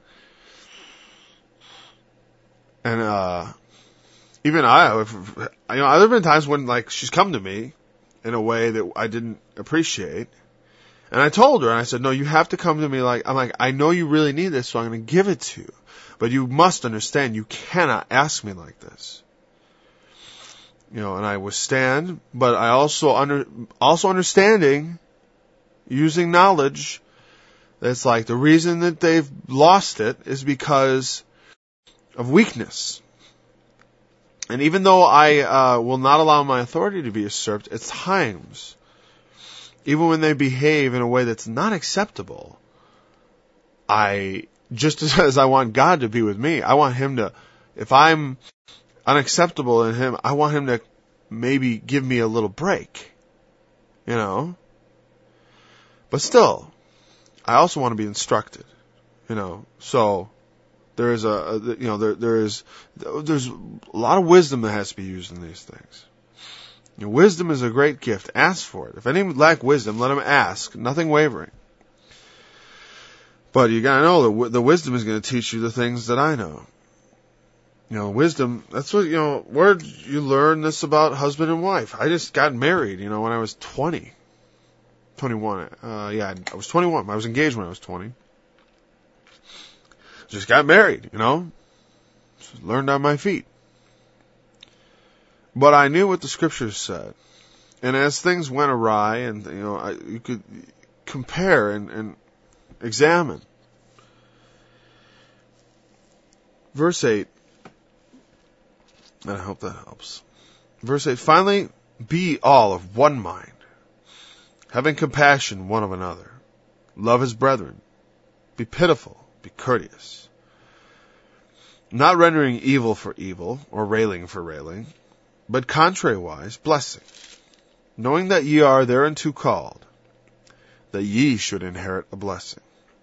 And, even there have been times when, she's come to me in a way that I didn't appreciate. And I told her, and I said, no, you have to come to me I know you really need this, so I'm going to give it to you. But you must understand, you cannot ask me like this. And I withstand, but I also understanding, using knowledge, that's like the reason that they've lost it is because of weakness. And even though I will not allow my authority to be usurped, at times, even when they behave in a way that's not acceptable, just as I want God to be with me, I want Him to, if I'm unacceptable in Him, I want Him to maybe give me a little break, But still, I also want to be instructed, So there is there's a lot of wisdom that has to be used in these things. Wisdom is a great gift. Ask for it. If any lack wisdom, let him ask. Nothing wavering. But you gotta know that the wisdom is going to teach you the things that I know. Wisdom, that's what, where you learn this about husband and wife. I just got married, when I was 21. I was 21. I was engaged when I was 20. Just got married, Just learned on my feet. But I knew what the scriptures said. And as things went awry, and, you could compare and examine. Verse 8, and I hope that helps. Verse 8, finally, be all of one mind, having compassion one of another. Love as brethren. Be pitiful, be courteous. Not rendering evil for evil, or railing for railing, but contrariwise, blessing, knowing that ye are thereunto called, that ye should inherit a blessing.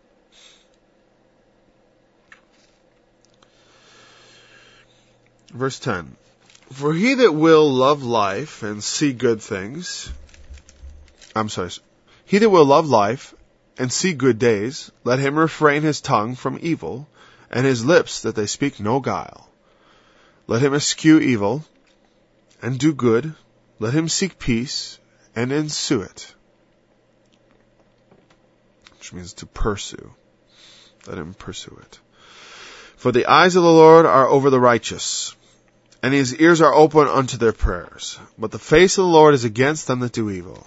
Verse 10, for he that will love life and see good things, he that will love life and see good days, let him refrain his tongue from evil, and his lips that they speak no guile. Let him eschew evil, and do good. Let him seek peace, and ensue it. Which means to pursue. Let him pursue it. For the eyes of the Lord are over the righteous, and his ears are open unto their prayers. But the face of the Lord is against them that do evil.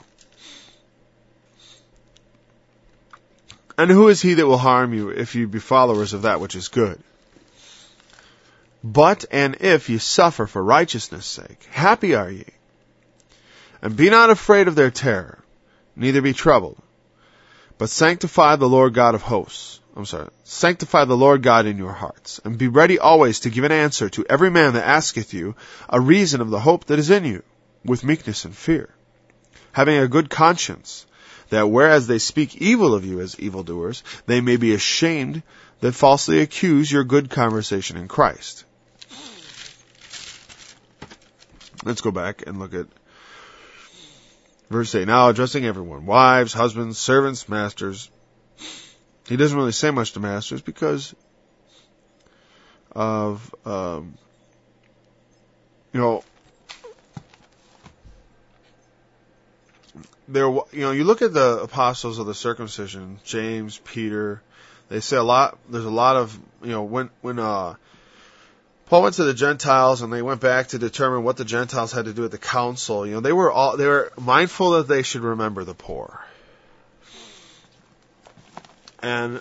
And who is he that will harm you, if you be followers of that which is good? But and if ye suffer for righteousness' sake, happy are ye. And be not afraid of their terror, neither be troubled. But sanctify the Lord God of hosts. Sanctify the Lord God in your hearts, and be ready always to give an answer to every man that asketh you a reason of the hope that is in you, with meekness and fear, having a good conscience, that whereas they speak evil of you as evildoers, they may be ashamed that falsely accuse your good conversation in Christ. Let's go back and look at verse 8. Now addressing everyone, wives, husbands, servants, masters. He doesn't really say much to masters because of, you look at the apostles of the circumcision, James, Peter, they say a lot, there's a lot of, when Paul went to the Gentiles and they went back to determine what the Gentiles had to do at the council, they were mindful that they should remember the poor. And,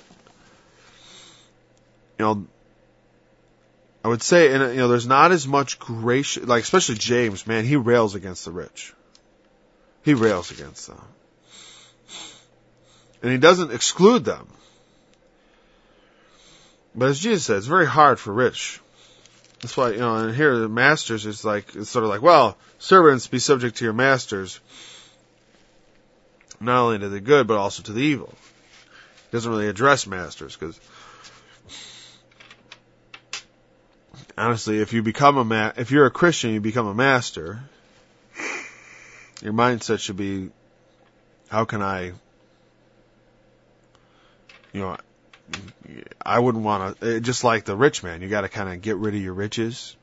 I would say, there's not as much grace, especially James, man, he rails against the rich. He rails against them. And he doesn't exclude them. But as Jesus said, it's very hard for rich. That's why, and here the masters is it's sort of like, well, servants, be subject to your masters, not only to the good, but also to the evil. He doesn't really address masters, because honestly, if you're a Christian, you become a master, your mindset should be, how can I wouldn't want to, just like the rich man, you got to kind of get rid of your riches.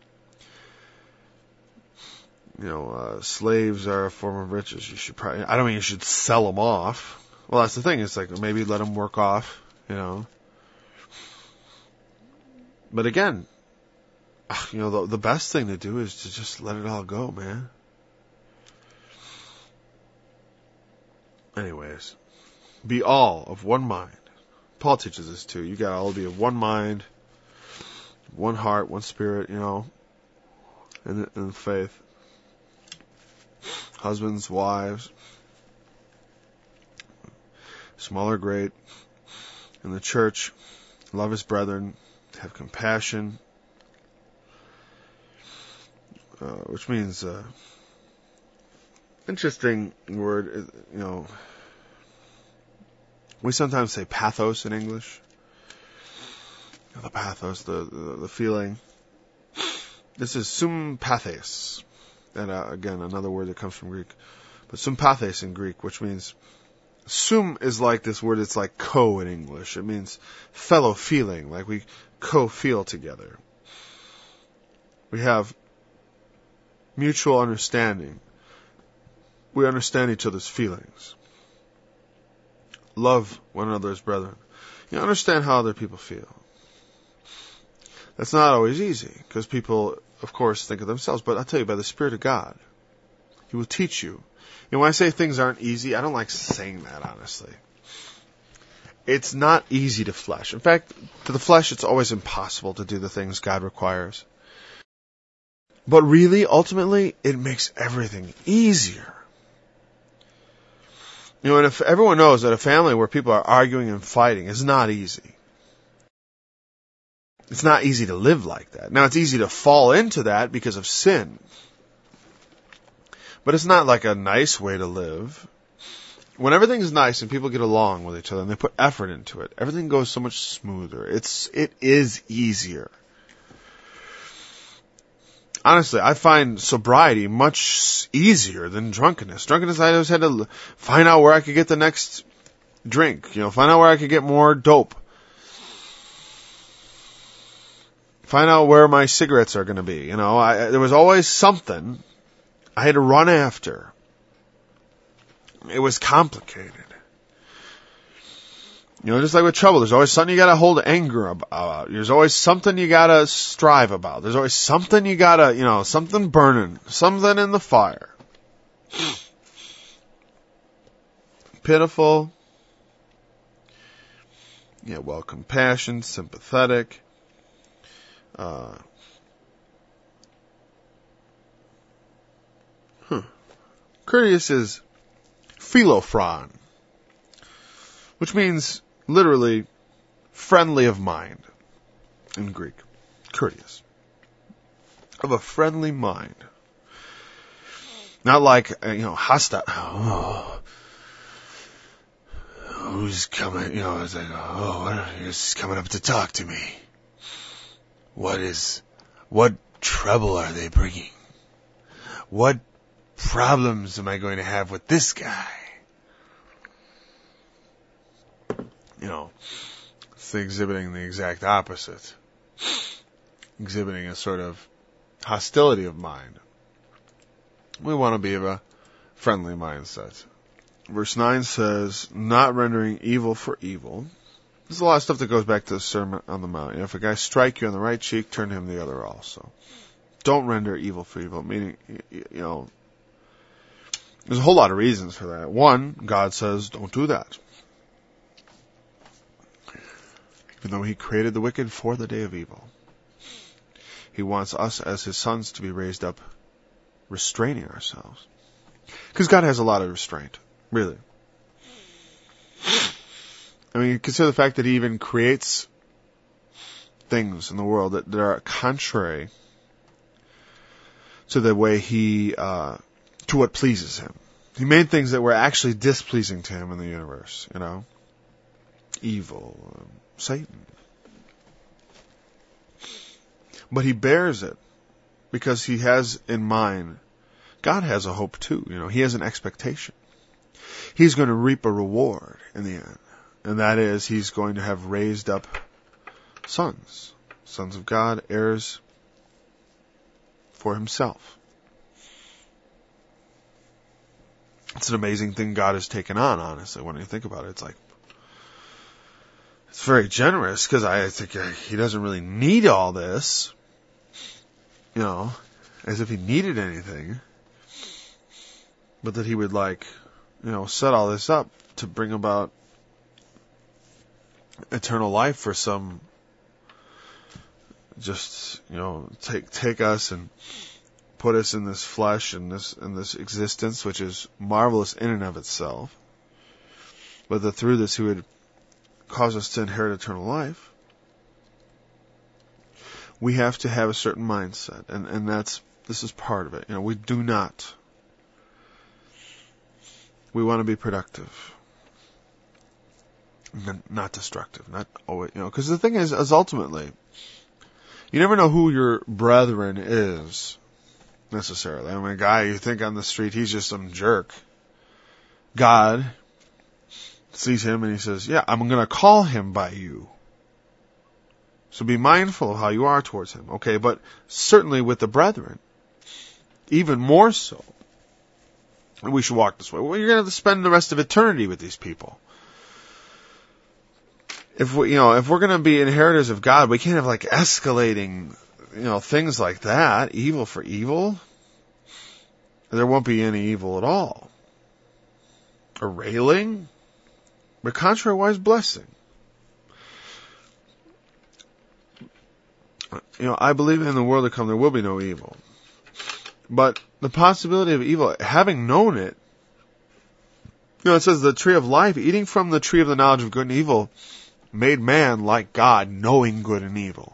Slaves are a form of riches. I don't mean you should sell them off, Well, that's the thing. It's like maybe let them work off, But again, the best thing to do is to just let it all go, man. Anyways, be all of one mind. Paul teaches us too. You got to all be of one mind, one heart, one spirit, in faith. Husbands, wives, small or great, in the church, love his brethren, have compassion, which means, interesting word, we sometimes say pathos in English. The pathos, the feeling. This is sympathes. And again, another word that comes from Greek. But sympathes in Greek, which means, sum is like this word, it's like co in English. It means fellow feeling, like we co-feel together. We have mutual understanding. We understand each other's feelings. Love one another as brethren. You understand how other people feel. That's not always easy, because people, of course, think of themselves. But I'll tell you, by the Spirit of God, He will teach you. When I say things aren't easy, I don't like saying that, honestly. It's not easy to flesh. In fact, to the flesh, it's always impossible to do the things God requires. But really, ultimately, it makes everything easier. And if everyone knows that a family where people are arguing and fighting is not easy. It's not easy to live like that. Now, it's easy to fall into that because of sin. But it's not like a nice way to live. When everything's nice and people get along with each other and they put effort into it, everything goes so much smoother. It is easier. Honestly, I find sobriety much easier than drunkenness. Drunkenness, I always had to find out where I could get the next drink, find out where I could get more dope. Find out where my cigarettes are going to be. There was always something I had to run after. It was complicated. Just like with trouble, there's always something you gotta hold anger about. There's always something you gotta strive about. There's always something you gotta, something burning, something in the fire. Pitiful. Compassion, sympathetic. Courteous is philophron, which means literally friendly of mind in Greek. Courteous. Of a friendly mind. Not like, hostile. Oh, who's coming? It's like, who's coming up to talk to me? What trouble are they bringing? What problems am I going to have with this guy? It's exhibiting the exact opposite. Exhibiting a sort of hostility of mind. We want to be of a friendly mindset. Verse 9 says, not rendering evil for evil. There's a lot of stuff that goes back to the Sermon on the Mount. If a guy strike you on the right cheek, turn him the other also. Don't render evil for evil. Meaning, there's a whole lot of reasons for that. One, God says, don't do that. Even though He created the wicked for the day of evil. He wants us as His sons to be raised up restraining ourselves. Because God has a lot of restraint. Really. Consider the fact that He even creates things in the world that are contrary to the way to what pleases Him. He made things that were actually displeasing to Him in the universe, Evil, Satan. But He bears it because He has in mind, God has a hope too, He has an expectation. He's going to reap a reward in the end. And that is, He's going to have raised up sons of God, heirs for Himself. It's an amazing thing God has taken on, honestly, when you think about it. It's like, it's very generous, because I think he doesn't really need all this, as if he needed anything, but that he would set all this up to bring about eternal life for some, just, take us and put us in this flesh and this existence, which is marvelous in and of itself, but that through this he would cause us to inherit eternal life. We have to have a certain mindset, and this is part of it. We want to be productive, not destructive, not always, because the thing is ultimately, you never know who your brethren is, necessarily. I mean, a guy you think on the street, he's just some jerk. God sees him and he says, yeah, I'm going to call him by you. So be mindful of how you are towards him. Okay, but certainly with the brethren, even more so, we should walk this way. Well, you're going to have to spend the rest of eternity with these people. If we're going to be inheritors of God, we can't have escalating, things like that, evil for evil. There won't be any evil at all. A railing, but contrariwise blessing. I believe in the world to come there will be no evil. But the possibility of evil, having known it, it says the tree of life, eating from the tree of the knowledge of good and evil, made man like God, knowing good and evil.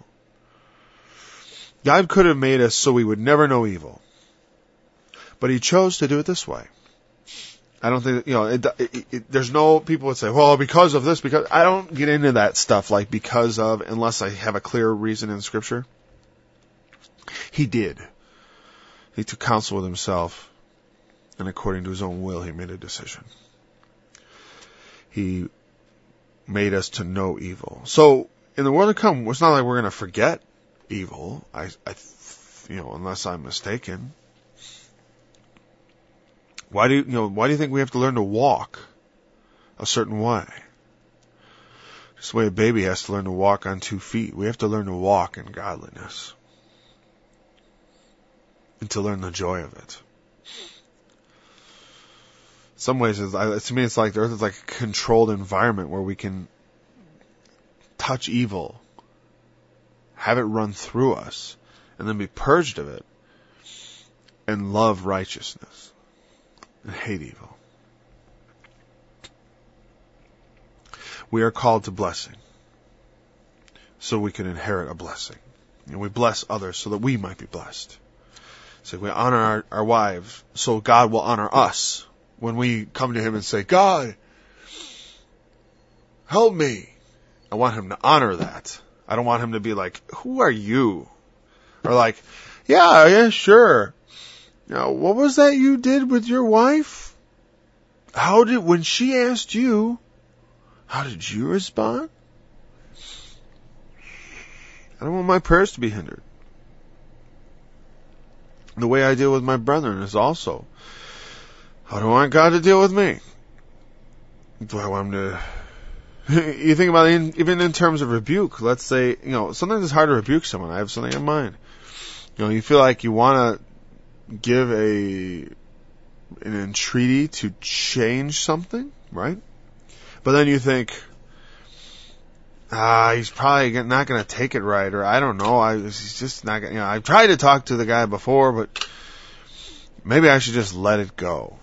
God could have made us so we would never know evil. But he chose to do it this way. I don't think, there's no, people would say, well, because of this, because, I don't get into that stuff, because of, unless I have a clear reason in Scripture. He did. He took counsel with himself, and according to his own will, he made a decision. He made us to know evil. So, in the world to come, it's not like we're going to forget evil, unless I'm mistaken. Why do you think we have to learn to walk a certain way? Just the way a baby has to learn to walk on 2 feet. We have to learn to walk in godliness. And to learn the joy of it. In some ways, to me, it's like the earth is like a controlled environment where we can touch evil, have it run through us, and then be purged of it, and love righteousness, and hate evil. We are called to blessing, so we can inherit a blessing. And we bless others so that we might be blessed. So we honor our wives, so God will honor us when we come to him and say, God, help me. I want him to honor that. I don't want him to be like, who are you? Or like, yeah, sure. What was that you did with your wife? When she asked you, how did you respond? I don't want my prayers to be hindered. The way I deal with my brethren is also, how do I want God to deal with me? Do I want him to... You think about it, even in terms of rebuke. Let's say, sometimes it's hard to rebuke someone. I have something in mind. You feel like you want to give an entreaty to change something, right? But then you think, he's probably not going to take it right, or I don't know, he's just not going to, I've tried to talk to the guy before, but maybe I should just let it go.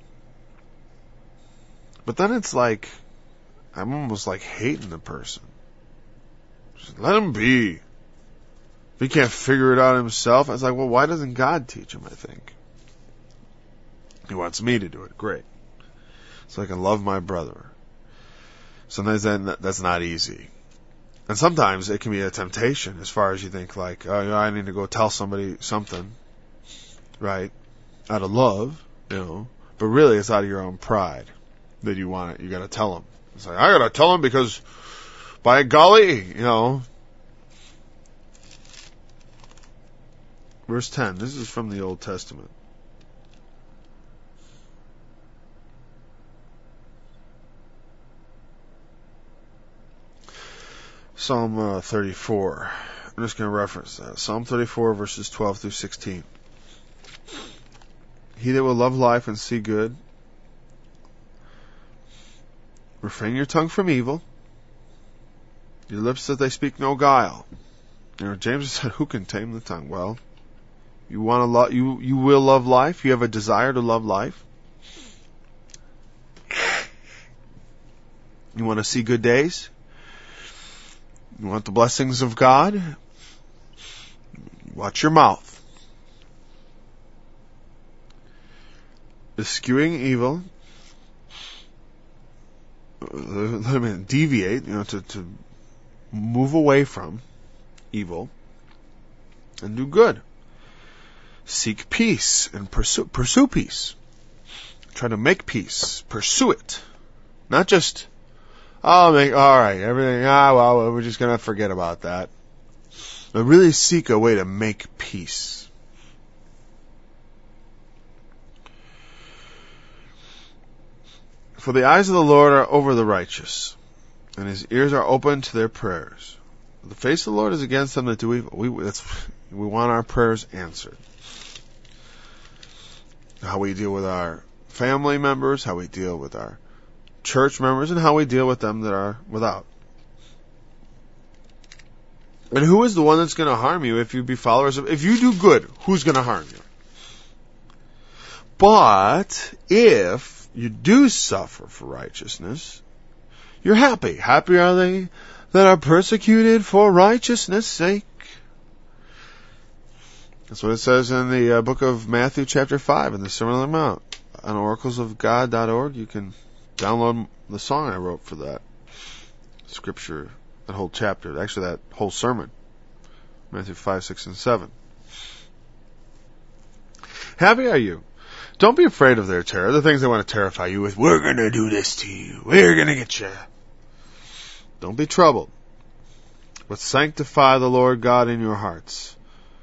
But then it's like, I'm almost like hating the person. Just let him be. If he can't figure it out himself, I was like, well, why doesn't God teach him, I think? He wants me to do it. Great. So I can love my brother. Sometimes that's not easy. And sometimes it can be a temptation as far as you think I need to go tell somebody something, right? Out of love, but really it's out of your own pride that you want it. You gotta tell them. It's like, I gotta tell them because by golly, Verse 10, this is from the Old Testament. Psalm 34. I'm just going to reference that. Psalm 34, verses 12 through 16. He that will love life and see good, refrain your tongue from evil, your lips that they speak no guile. James said, who can tame the tongue? Well, you want to love, you will love life. You have a desire to love life. You want to see good days. You want the blessings of God. Watch your mouth. Eschewing evil. Deviate, to move away from evil and do good. Seek peace and pursue peace. Try to make peace. Pursue it. Not just, alright, everything, we're just gonna forget about that. But really seek a way to make peace. For the eyes of the Lord are over the righteous, and his ears are open to their prayers. The face of the Lord is against them that do evil. We want our prayers answered. How we deal with our family members, how we deal with our church members, and how we deal with them that are without. And who is the one that's going to harm you if you be followers of... If you do good, who's going to harm you? But if you do suffer for righteousness, you're happy. Happy are they that are persecuted for righteousness' sake. That's what it says in the book of Matthew chapter 5 in the Sermon on the Mount. On oraclesofgod.org you can download the song I wrote for that scripture, that whole chapter, actually that whole sermon. Matthew 5, 6, and 7. Happy are you. Don't be afraid of their terror, the things they want to terrify you with. We're going to do this to you. We're going to get you. Don't be troubled, but sanctify the Lord God in your hearts.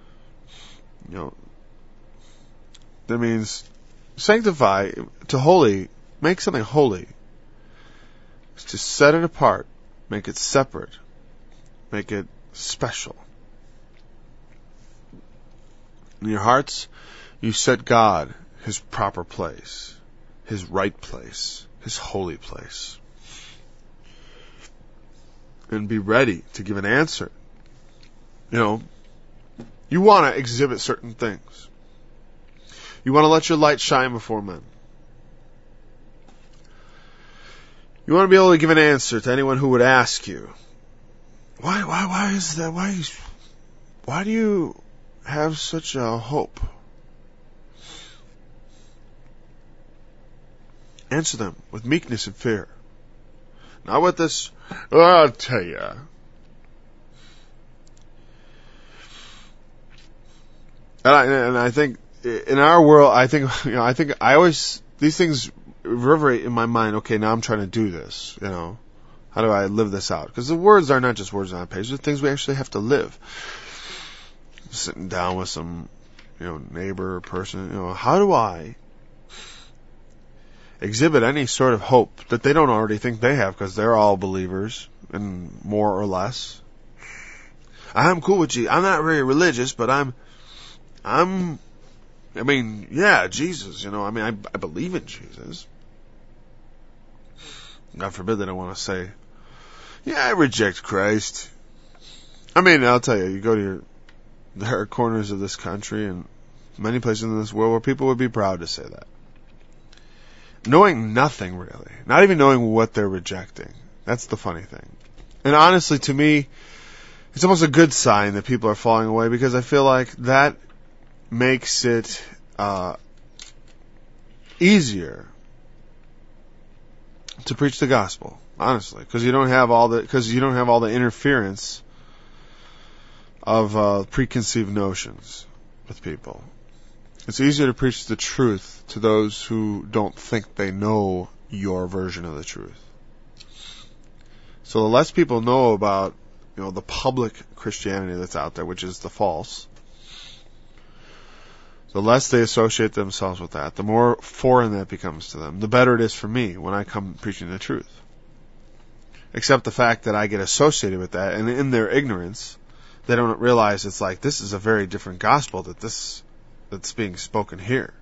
That means sanctify, to holy, make something holy. It's to set it apart, make it separate, make it special. In your hearts, you set God, his proper place, his right place, his holy place. And be ready to give an answer. You want to exhibit certain things. You want to let your light shine before men. You want to be able to give an answer to anyone who would ask you, why is that? Why do you have such a hope? Answer them with meekness and fear. Not with this, I'll tell you. And I think in our world, these things reverberate in my mind. Okay, now I'm trying to do this. How do I live this out? Because the words are not just words on a page; they're things we actually have to live. Sitting down with some, neighbor or person. How do I exhibit any sort of hope that they don't already think they have, because they're all believers, and more or less. I'm cool with Jesus. I'm not very religious, but Jesus, I believe in Jesus. God forbid that I want to say, I reject Christ. I'll tell you, you go to there are corners of this country and many places in this world where people would be proud to say that. Knowing nothing really. Not even knowing what they're rejecting. That's the funny thing. And honestly, to me, it's almost a good sign that people are falling away, because I feel like that makes it easier to preach the gospel, honestly, because you don't have all the interference of preconceived notions with people. It's easier to preach the truth to those who don't think they know your version of the truth. So the less people know about, the public Christianity that's out there, which is the false, the less they associate themselves with that, the more foreign that becomes to them, the better it is for me when I come preaching the truth. Except the fact that I get associated with that, and in their ignorance, they don't realize it's like, this is a very different gospel that's being spoken here.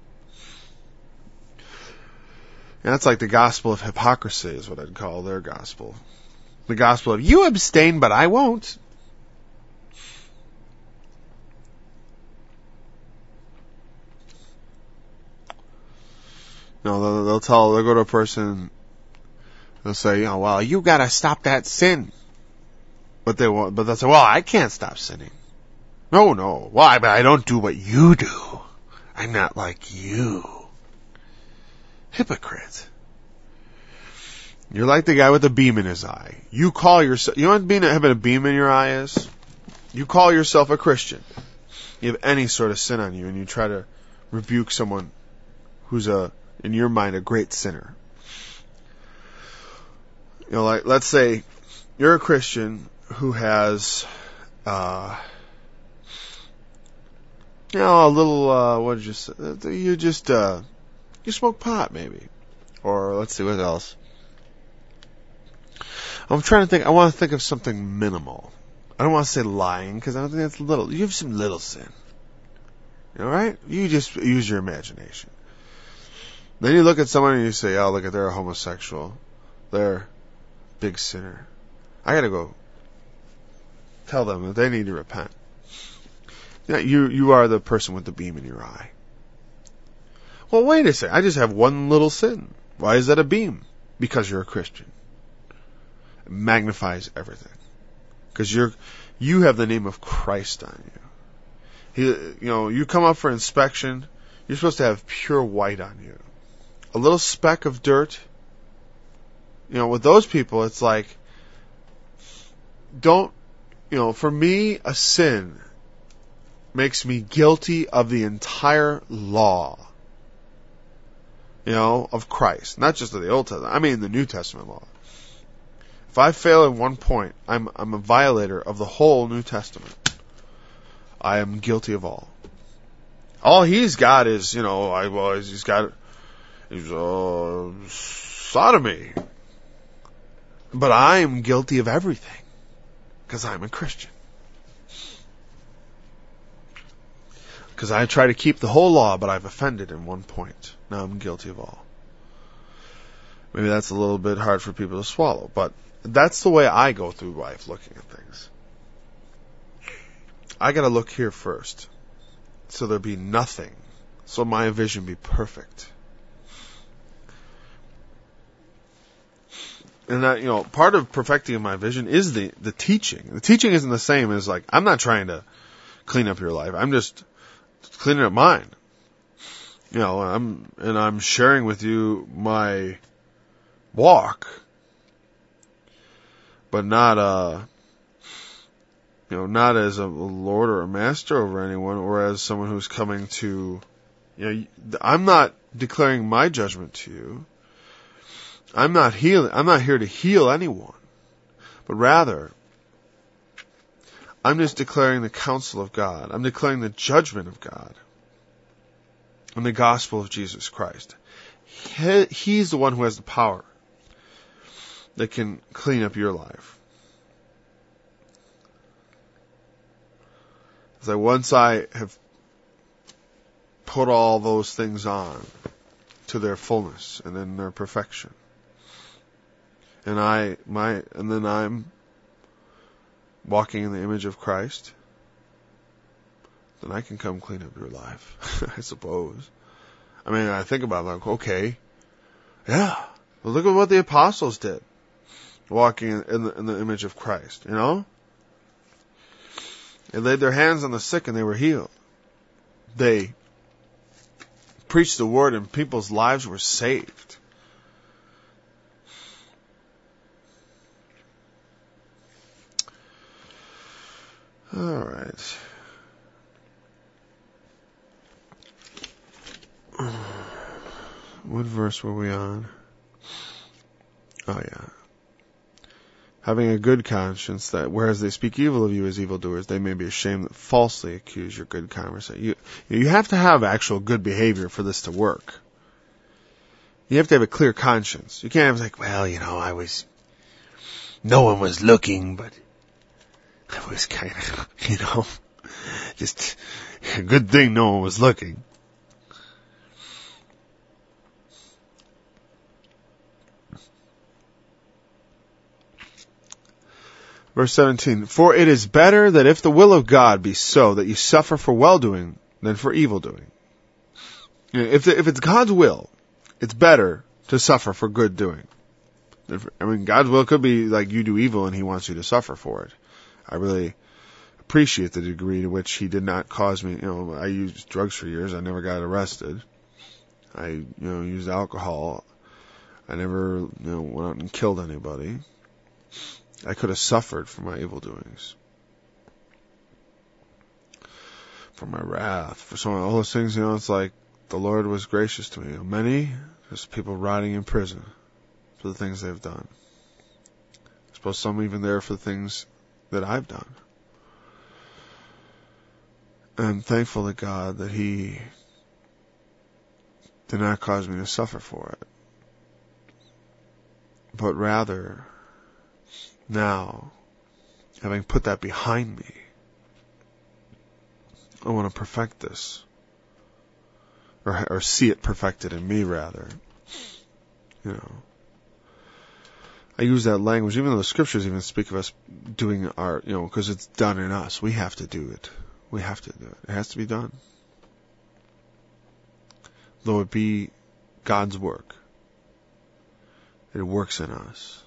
And that's like the gospel of hypocrisy is what I'd call their gospel. The gospel of, you abstain, but I won't. No, they'll go to a person, they'll say, well, you gotta stop that sin. But they'll say, well, I can't stop sinning. No. Why? But I don't do what you do. I'm not like you. Hypocrite. You're like the guy with the beam in his eye. You call yourself, you know what having a beam in your eye is? You call yourself a Christian. You have any sort of sin on you, and you try to rebuke someone who's in your mind, a great sinner. Like, let's say you're a Christian who has, a little, what did you say? You smoke pot, maybe. Or, let's see, what else? I'm trying to think, I want to think of something minimal. I don't want to say lying, because I don't think that's little. You have some little sin. Alright? You just use your imagination. Then you look at someone and you say, oh, look at, they're a homosexual. They're a big sinner. I gotta go tell them that they need to repent. You are the person with the beam in your eye. Well, wait a second. I just have one little sin. Why is that a beam? Because you're a Christian. It magnifies everything. Because you have the name of Christ on you. You come up for inspection, you're supposed to have pure white on you. A little speck of dirt, with those people, it's like, for me, a sin makes me guilty of the entire law, of Christ. Not just of the Old Testament, I mean the New Testament law. If I fail in one point, I'm a violator of the whole New Testament. I am guilty of all. All he's got is, he's sodomy. But I'm guilty of everything. Because I'm a Christian. Because I try to keep the whole law, but I've offended in one point. Now I'm guilty of all. Maybe that's a little bit hard for people to swallow, but that's the way I go through life looking at things. I gotta look here first. So there be nothing. So my vision be perfect. And that, part of perfecting my vision is the teaching. The teaching isn't the same as like, I'm not trying to clean up your life. I'm just cleaning up mine. I'm sharing with you my walk, but not not as a lord or a master over anyone, or as someone who's coming to, I'm not declaring my judgment to you. I'm not here to heal anyone, but rather, I'm just declaring the counsel of God. I'm declaring the judgment of God and the gospel of Jesus Christ. He's the one who has the power that can clean up your life. It's like once I have put all those things on to their fullness and in their perfection, and then I'm walking in the image of Christ, then I can come clean up your life, I suppose. I think about it like, okay, yeah, well, look at what the apostles did, walking in the image of Christ, They laid their hands on the sick and they were healed. They preached the word and people's lives were saved. All right. What verse were we on? Oh, yeah. Having a good conscience, that whereas they speak evil of you as evildoers, they may be ashamed that falsely accuse your good conversation. You have to have actual good behavior for this to work. You have to have a clear conscience. You can't have like, well, no one was looking, but I was kind of, just a good thing no one was looking. Verse 17, for it is better that if the will of God be so, that you suffer for well-doing than for evil-doing. If it's God's will, it's better to suffer for good doing. God's will could be like you do evil and He wants you to suffer for it. I really appreciate the degree to which He did not cause me, I used drugs for years, I never got arrested. I, used alcohol. I never, went out and killed anybody. I could have suffered for my evil doings, for my wrath, for some of all those things. It's like the Lord was gracious to me. Many, there's people rotting in prison for the things they've done. I suppose some even there for the things that I've done. And I'm thankful to God that He did not cause me to suffer for it, but rather, now, having put that behind me, I want to perfect this. Or see it perfected in me, rather. I use that language, even though the scriptures even speak of us doing our, because it's done in us. We have to do it. We have to do it. It has to be done. Though it be God's work, it works in us.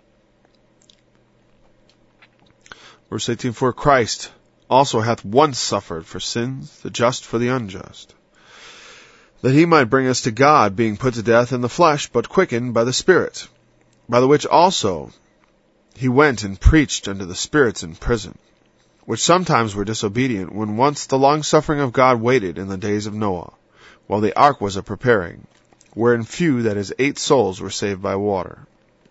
Verse 18, for Christ also hath once suffered for sins, the just for the unjust, that He might bring us to God, being put to death in the flesh, but quickened by the Spirit, by the which also He went and preached unto the spirits in prison, which sometimes were disobedient, when once the long-suffering of God waited in the days of Noah, while the ark was a-preparing, wherein few, that is 8 souls, were saved by water.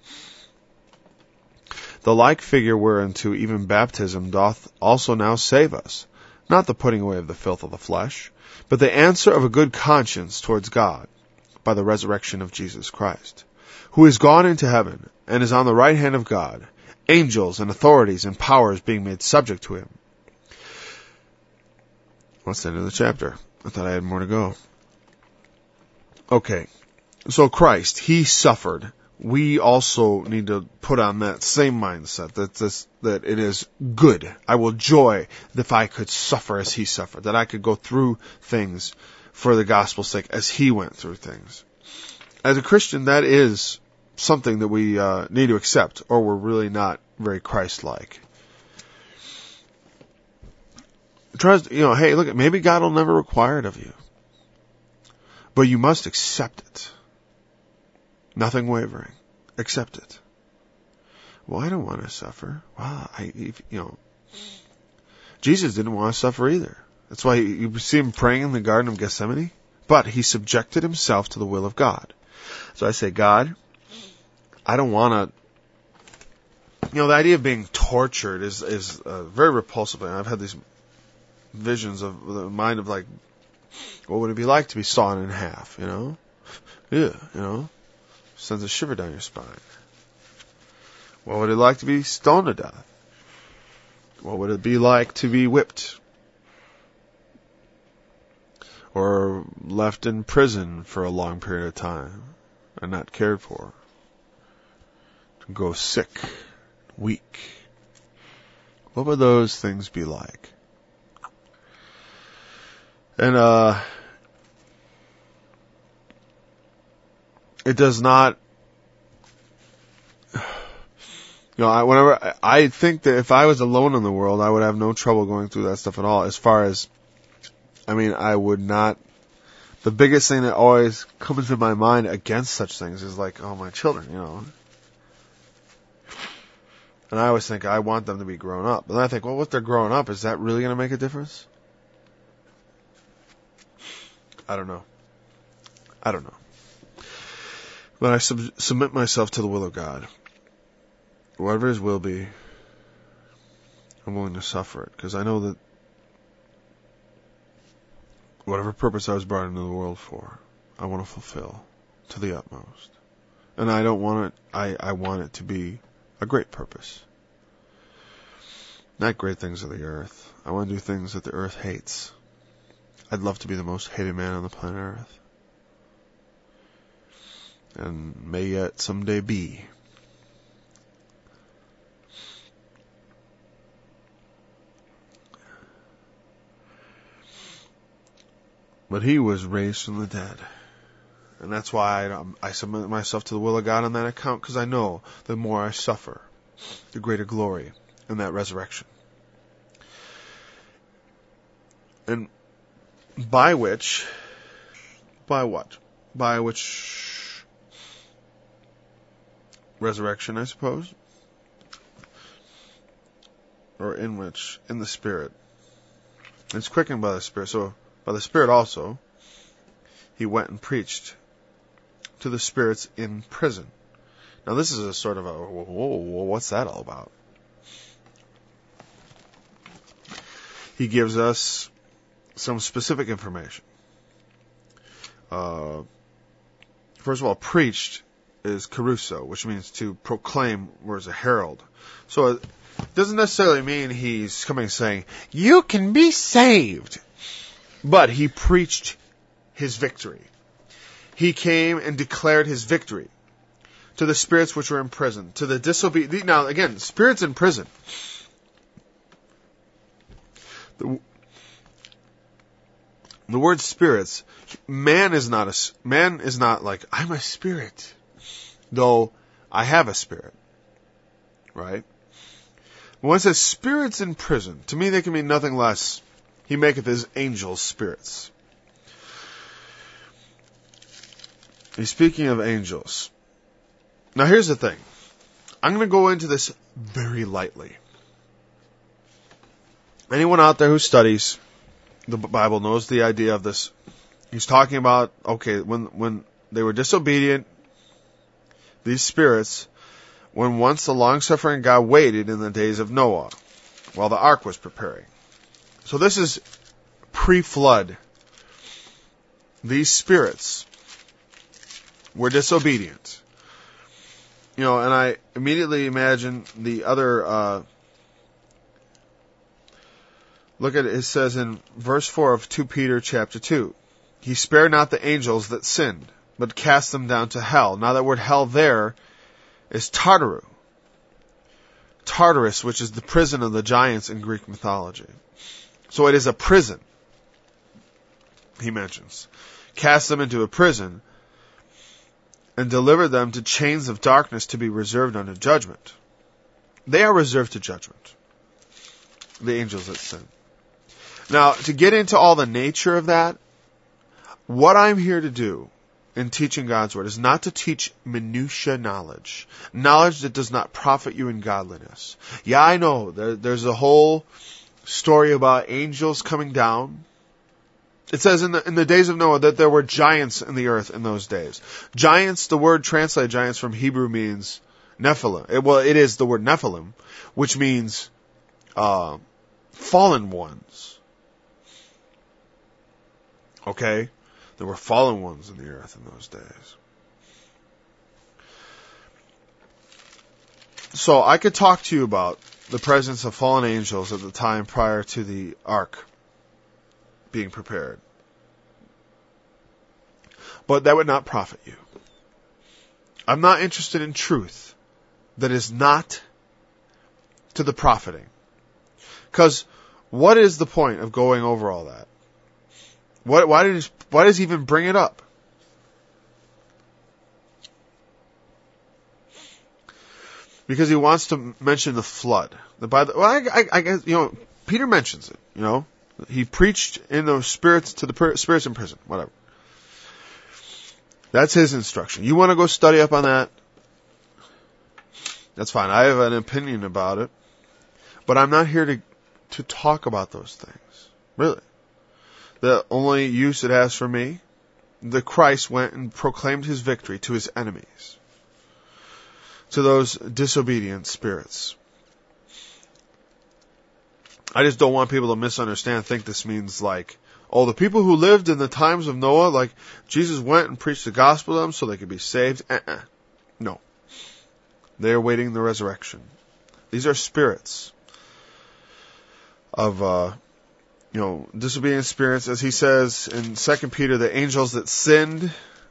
The like figure whereunto even baptism doth also now save us, not the putting away of the filth of the flesh, but the answer of a good conscience towards God, by the resurrection of Jesus Christ, who is gone into heaven, and is on the right hand of God, angels and authorities and powers being made subject to Him. That's the end of the chapter. I thought I had more to go. Okay, so Christ, He suffered. We also need to put on that same mindset that it is good. I will joy if I could suffer as He suffered, that I could go through things for the gospel's sake as He went through things. As a Christian, that is something that we need to accept, or we're really not very Christ-like. Trust, hey, look, maybe God will never require it of you, but you must accept it. Nothing wavering. Accept it. Well, I don't want to suffer. Well, Jesus didn't want to suffer either. That's why you see Him praying in the Garden of Gethsemane. But He subjected Himself to the will of God. So I say, God, I don't want to... the idea of being tortured is very repulsive. And I've had these visions of the mind of like, what would it be like to be sawn in half, Yeah, sends a shiver down your spine. What would it like to be stoned to death? What would it be like to be whipped? Or left in prison for a long period of time and not cared for? To go sick, weak. What would those things be like? And, it does not, whenever, I think that if I was alone in the world, I would have no trouble going through that stuff at all. As far as, I would not, the biggest thing that always comes to my mind against such things is like, oh, my children, And I always think I want them to be grown up. But then I think, well, what they're growing up, is that really going to make a difference? I don't know. But I submit myself to the will of God. Whatever His will be, I'm willing to suffer it. Because I know that whatever purpose I was brought into the world for, I want to fulfill to the utmost. And I don't want it, I want it to be a great purpose. Not great things of the earth. I want to do things that the earth hates. I'd love to be the most hated man on the planet Earth. And may yet someday be. But he was raised from the dead. And that's why I submit myself to the will of God on that account, because I know the more I suffer, the greater glory in that resurrection. And by which resurrection, I suppose? Or in the Spirit. It's quickened by the Spirit. So, by the Spirit also, he went and preached to the spirits in prison. Now this is a sort of whoa, what's that all about? He gives us some specific information. First of all, preached is kerusso, which means to proclaim, or as a herald. So it doesn't necessarily mean he's coming saying, you can be saved. But he preached his victory. He came and declared his victory to the spirits which were in prison, to the disobedient. Now, again, spirits in prison. The word spirits, man is not like, I'm a spirit, though I have a spirit, right? When it says spirits in prison, to me they can mean nothing less. He maketh his angels spirits. He's speaking of angels. Now here's the thing. I'm going to go into this very lightly. Anyone out there who studies the Bible knows the idea of this. He's talking about, okay, when they were disobedient, these spirits, when once the long-suffering God waited in the days of Noah, while the ark was preparing. So this is pre-flood. These spirits were disobedient. And I immediately imagine the other, look at it, it says in verse 4 of 2 Peter chapter 2, he spared not the angels that sinned, but cast them down to hell. Now that word hell there is Tartaru. Tartarus, which is the prison of the giants in Greek mythology. So it is a prison, he mentions. Cast them into a prison and delivered them to chains of darkness to be reserved unto judgment. They are reserved to judgment, the angels that sin. Now, to get into all the nature of that, what I'm here to do in teaching God's Word is not to teach minutia knowledge that does not profit you in godliness. Yeah, I know, there's a whole story about angels coming down. It says in the days of Noah that there were giants in the earth in those days. Giants, the word translated giants from Hebrew means Nephilim. It is the word Nephilim, which means fallen ones. Okay? There were fallen ones in the earth in those days. So I could talk to you about the presence of fallen angels at the time prior to the ark being prepared. But that would not profit you. I'm not interested in truth that is not to the profiting. Because what is the point of going over all that? Why does he even bring it up? Because he wants to mention the flood. I guess, Peter mentions it, He preached in those spirits to the spirits in prison, whatever. That's his instruction. You want to go study up on that? That's fine. I have an opinion about it. But I'm not here to talk about those things. Really. The only use it has for me, the Christ went and proclaimed his victory to his enemies. To those disobedient spirits. I just don't want people to misunderstand, think this means like, the people who lived in the times of Noah, like, Jesus went and preached the gospel to them so they could be saved. No. They are waiting the resurrection. These are spirits of, disobedient spirits, as he says in 2 Peter, the angels that sinned.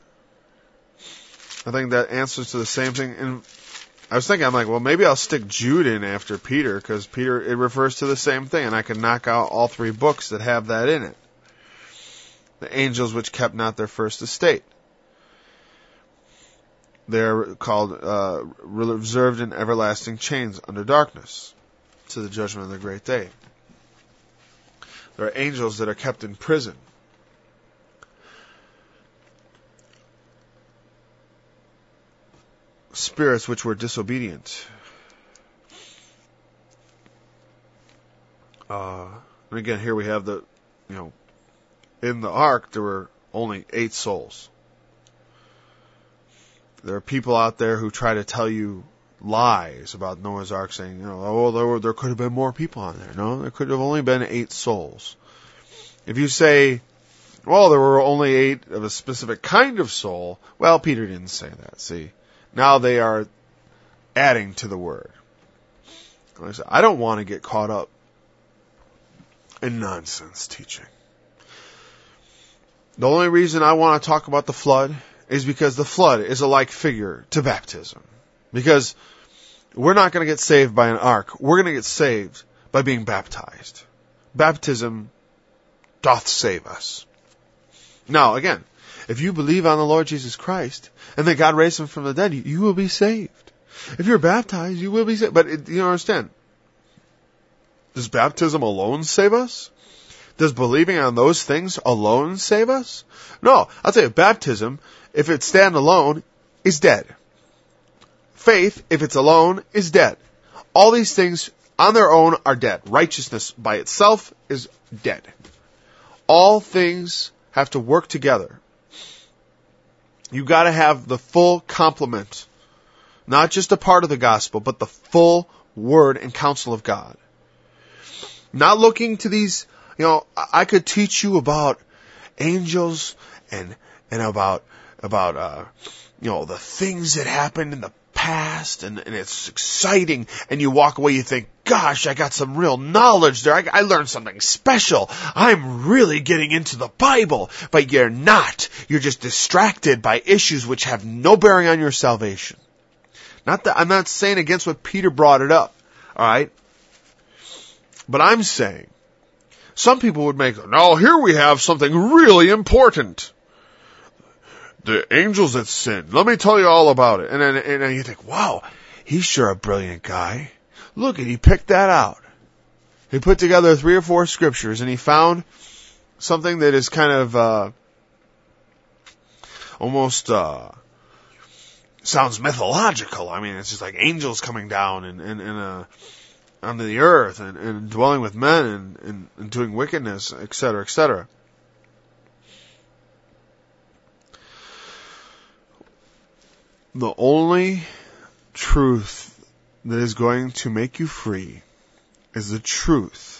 I think that answers to the same thing. And I was thinking, I'm like, well, maybe I'll stick Jude in after Peter, because Peter, it refers to the same thing, and I can knock out all 3 books that have that in it. The angels which kept not their first estate. They're called, reserved in everlasting chains under darkness to the judgment of the great day. There are angels that are kept in prison. Spirits which were disobedient. And again, here we have in the ark there were only 8 souls. There are people out there who try to tell you lies about Noah's Ark, saying, there could have been more people on there. No, there could have only been 8 souls. If you say, well, there were only 8 of a specific kind of soul, well, Peter didn't say that, see. Now they are adding to the word. Like I said, I don't want to get caught up in nonsense teaching. The only reason I want to talk about the flood is because the flood is a like figure to baptism. Because we're not going to get saved by an ark. We're going to get saved by being baptized. Baptism doth save us. Now, again, if you believe on the Lord Jesus Christ and that God raised him from the dead, you will be saved. If you're baptized, you will be saved. But you don't understand. Does baptism alone save us? Does believing on those things alone save us? No. I'll tell you, baptism, if it stand alone, is dead. Faith, if it's alone, is dead. All these things on their own are dead. Righteousness by itself is dead. All things have to work together. You got to have the full complement, not just a part of the gospel, but the full word and counsel of God. Not looking to these, I could teach you about angels and about the things that happened in the past, and it's exciting, and you walk away, you think, gosh, I got some real knowledge there. I learned something special. I'm really getting into the Bible. But you're not. You're just distracted by issues which have no bearing on your salvation. I'm not saying against what Peter brought it up. All right? But I'm saying, some people would make, now here we have something really important. The angels that sinned. Let me tell you all about it. And then you think, wow, he's sure a brilliant guy. Look, he picked that out. He put together 3 or 4 scriptures, and he found something that is kind of almost sounds mythological. I mean, it's just like angels coming down and onto the earth and dwelling with men and doing wickedness, etc., etc. The only truth that is going to make you free is the truth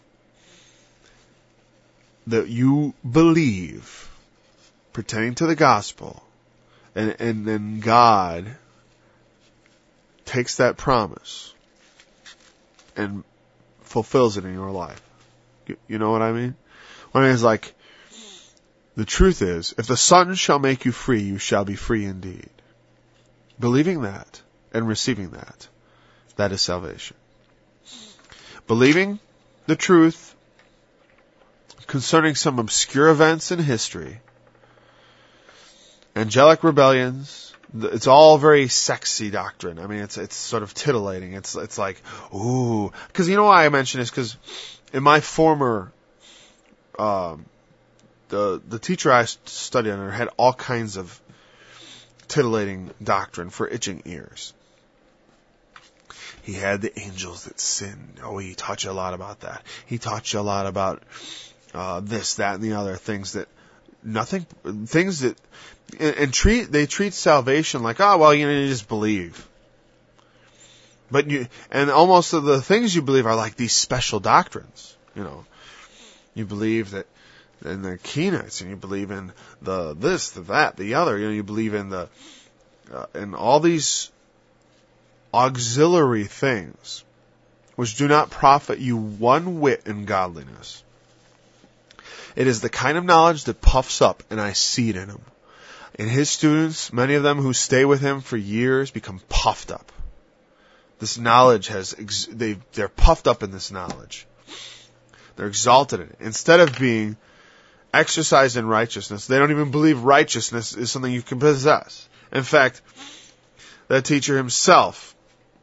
that you believe pertaining to the gospel, and then God takes that promise and fulfills it in your life. You know what I mean? What I mean is, like, the truth is, if the Son shall make you free, you shall be free indeed. Believing that and receiving that is salvation. Believing the truth concerning some obscure events in history, angelic rebellions, it's all very sexy doctrine. I mean, it's sort of titillating. It's like, ooh, because you know why I mention this? Because in my former, the teacher I studied under had all kinds of titillating doctrine for itching ears. He had the angels that sinned. Oh, he taught you a lot about that. He taught you a lot about this, that, and the other things that they treat salvation like, you just believe. But almost of the things you believe are like these special doctrines. You believe that in the Kenites, and you believe in the this, the that, the other. You believe in in all these auxiliary things, which do not profit you one whit in godliness. It is the kind of knowledge that puffs up, and I see it in him. In his students, many of them who stay with him for years become puffed up. This knowledge they're puffed up in this knowledge. They're exalted in it. Instead of being exercised in righteousness, they don't even believe righteousness is something you can possess. In fact, that teacher himself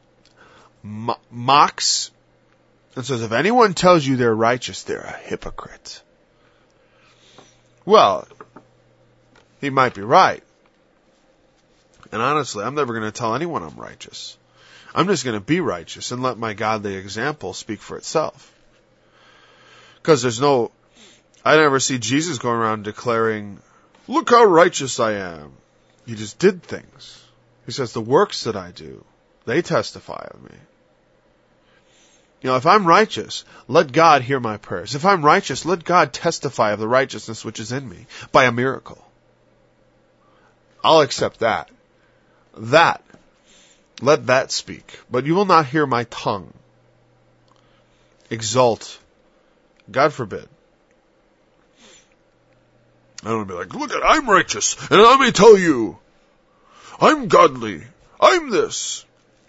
mocks and says, if anyone tells you they're righteous, they're a hypocrite. Well, he might be right. And honestly, I'm never going to tell anyone I'm righteous. I'm just going to be righteous and let my godly example speak for itself. Because I never see Jesus going around declaring, look how righteous I am. He just did things. He says, the works that I do, they testify of me. If I'm righteous, let God hear my prayers. If I'm righteous, let God testify of the righteousness which is in me by a miracle. I'll accept that. Let that speak. But you will not hear my tongue exalt. God forbid. I don't want to be like, look I'm righteous, and let me tell you, I'm godly, I'm this.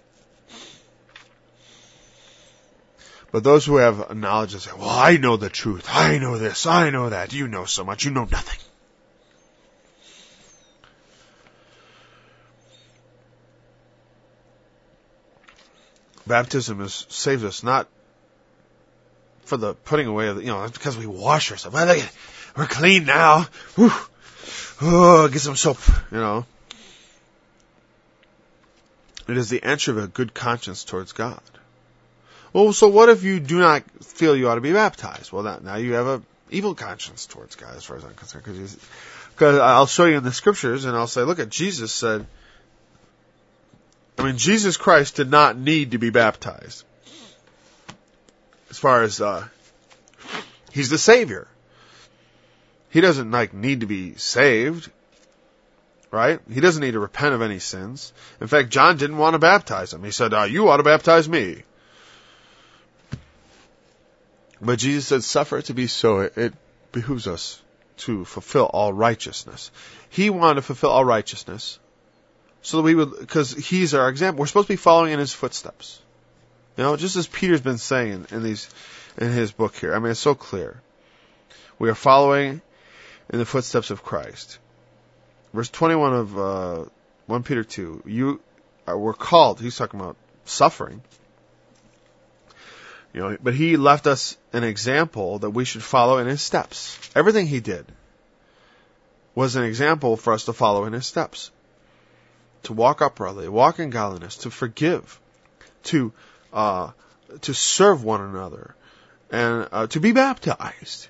But those who have knowledge say, well, I know the truth, I know this, I know that, you know so much, you know nothing. Baptism saves us not for the putting away of because we wash ourselves. Well, look at it. We're clean now. Whew. Oh, get some soap, It is the entry of a good conscience towards God. Well, so what if you do not feel you ought to be baptized? Well, now you have an evil conscience towards God, as far as I'm concerned. Because I'll show you in the scriptures, and I'll say, look at Jesus said, Jesus Christ did not need to be baptized. As far as, He's the Savior. He doesn't, need to be saved. Right? He doesn't need to repent of any sins. In fact, John didn't want to baptize him. He said, you ought to baptize me. But Jesus said, suffer it to be so. It behooves us to fulfill all righteousness. He wanted to fulfill all righteousness. So that because He's our example. We're supposed to be following in His footsteps. Just as Peter's been saying in his book here. It's so clear. We are following in the footsteps of Christ. Verse 21 of 1 Peter 2. You were called. He's talking about suffering. But He left us an example that we should follow in His steps. Everything He did was an example for us to follow in His steps. To walk uprightly, walk in godliness, to forgive, to serve one another, and to be baptized.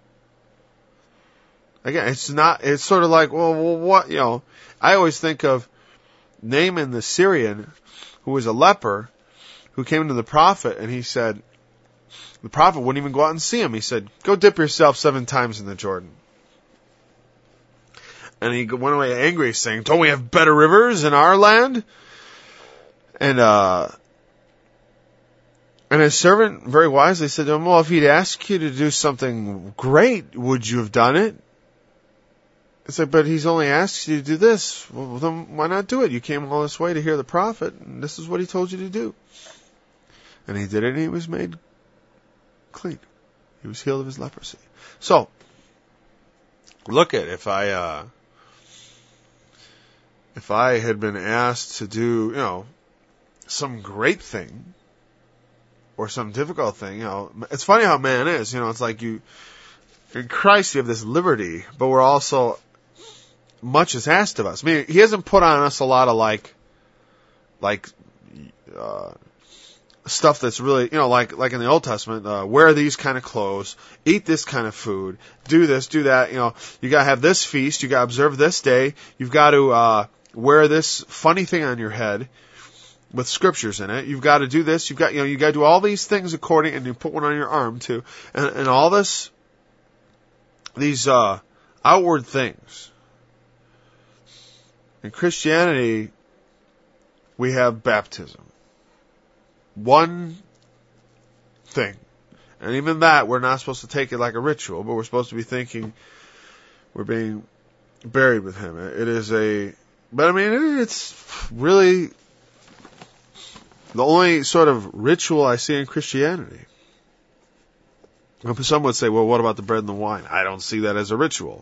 Again, it's sort of like, well, what, I always think of Naaman the Syrian, who was a leper, who came to the prophet, and he said, the prophet wouldn't even go out and see him. He said, go dip yourself 7 times in the Jordan. And he went away angry, saying, don't we have better rivers in our land? And his servant very wisely said to him, well, if he'd asked you to do something great, would you have done it? It's like, but he's only asked you to do this. Well, then why not do it? You came all this way to hear the prophet, and this is what he told you to do. And he did it, and he was made clean. He was healed of his leprosy. So, look at if I had been asked to do, some great thing or some difficult thing, it's funny how man is, it's like in Christ you have this liberty, but we're also, much is asked of us. He hasn't put on us a lot of stuff that's really, like in the Old Testament, wear these kind of clothes, eat this kind of food, do this, do that, you gotta have this feast, you gotta observe this day, you've got to, wear this funny thing on your head with scriptures in it. You've got to do this. You got to do all these things according, and you put one on your arm too, and all these outward things. In Christianity, we have baptism. one thing. And even that, we're not supposed to take it like a ritual, but we're supposed to be thinking we're being buried with him. But I mean, it's really the only sort of ritual I see in Christianity. Some would say, well, what about the bread and the wine? I don't see that as a ritual.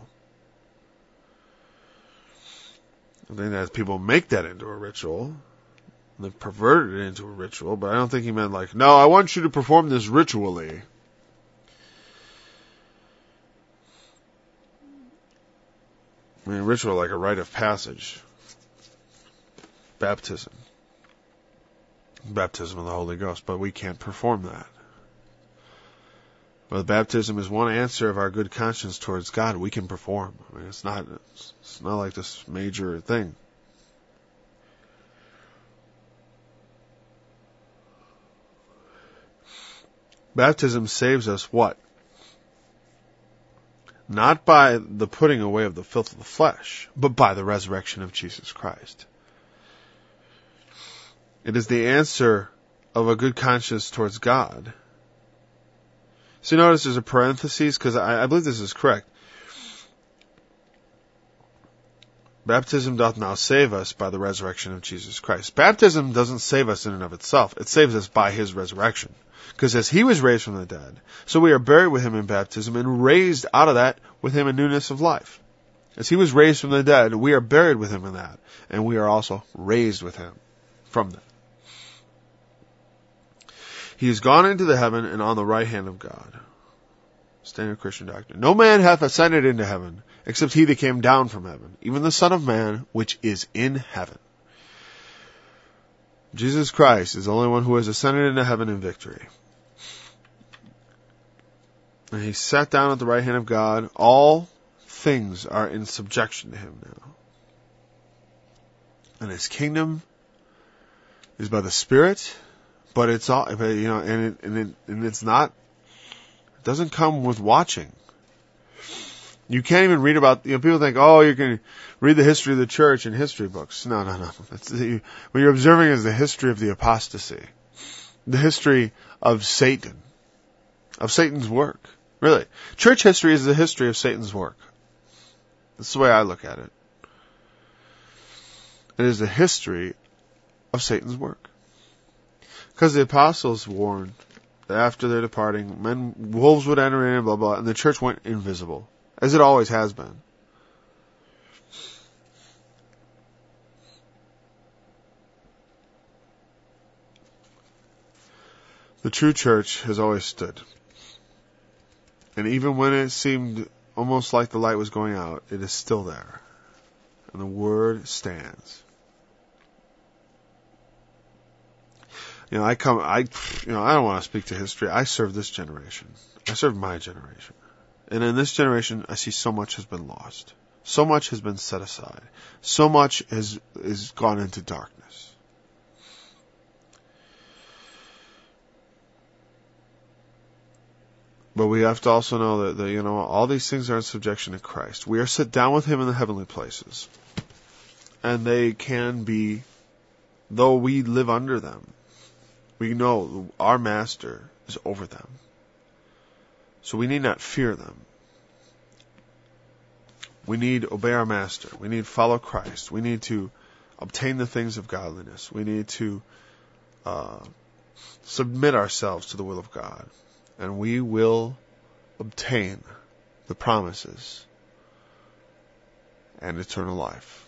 I think that people make that into a ritual. They've perverted it into a ritual, but I don't think he meant like, no, I want you to perform this ritually. I mean, ritual like a rite of passage. Baptism of the Holy Ghost, but we can't perform that. But baptism is one answer of our good conscience towards God we can perform. I mean, it's not like this major thing. Baptism saves us what? Not by the putting away of the filth of the flesh, but by the resurrection of Jesus Christ. It is the answer of a good conscience towards God. So you notice there's a parenthesis, because I believe this is correct. Baptism doth now save us by the resurrection of Jesus Christ. Baptism doesn't save us in and of itself. It saves us by his resurrection. Because as he was raised from the dead, so we are buried with him in baptism and raised out of that with him in newness of life. As he was raised from the dead, we are buried with him in that. And we are also raised with him from that. He is gone into the heaven and on the right hand of God. Standard Christian doctrine. No man hath ascended into heaven, except he that came down from heaven, even the Son of Man, which is in heaven. Jesus Christ is the only one who has ascended into heaven in victory. And he sat down at the right hand of God. All things are in subjection to him now. And his kingdom is by the Spirit, but it's all, and it's not, it doesn't come with watching. You can't even read about, people think, oh, you can read the history of the church in history books. No. What you're observing is the history of the apostasy. The history of Satan. Of Satan's work. Really. Church history is the history of Satan's work. That's the way I look at it. It is the history of Satan's work. Because the apostles warned that after their departing, wolves would enter in and blah, blah, and the church went invisible. As it always has been. The true church has always stood. And even when it seemed almost like the light was going out, it is still there. And the word stands. I don't want to speak to history. I serve this generation. I serve my generation. And in this generation, I see so much has been lost. So much has been set aside. So much is gone into darkness. But we have to also know that all these things are in subjection to Christ. We are set down with him in the heavenly places. And they can be, though we live under them, we know our master is over them. So we need not fear them. We need to obey our master. We need to follow Christ. We need to obtain the things of godliness. We need to submit ourselves to the will of God. And we will obtain the promises and eternal life.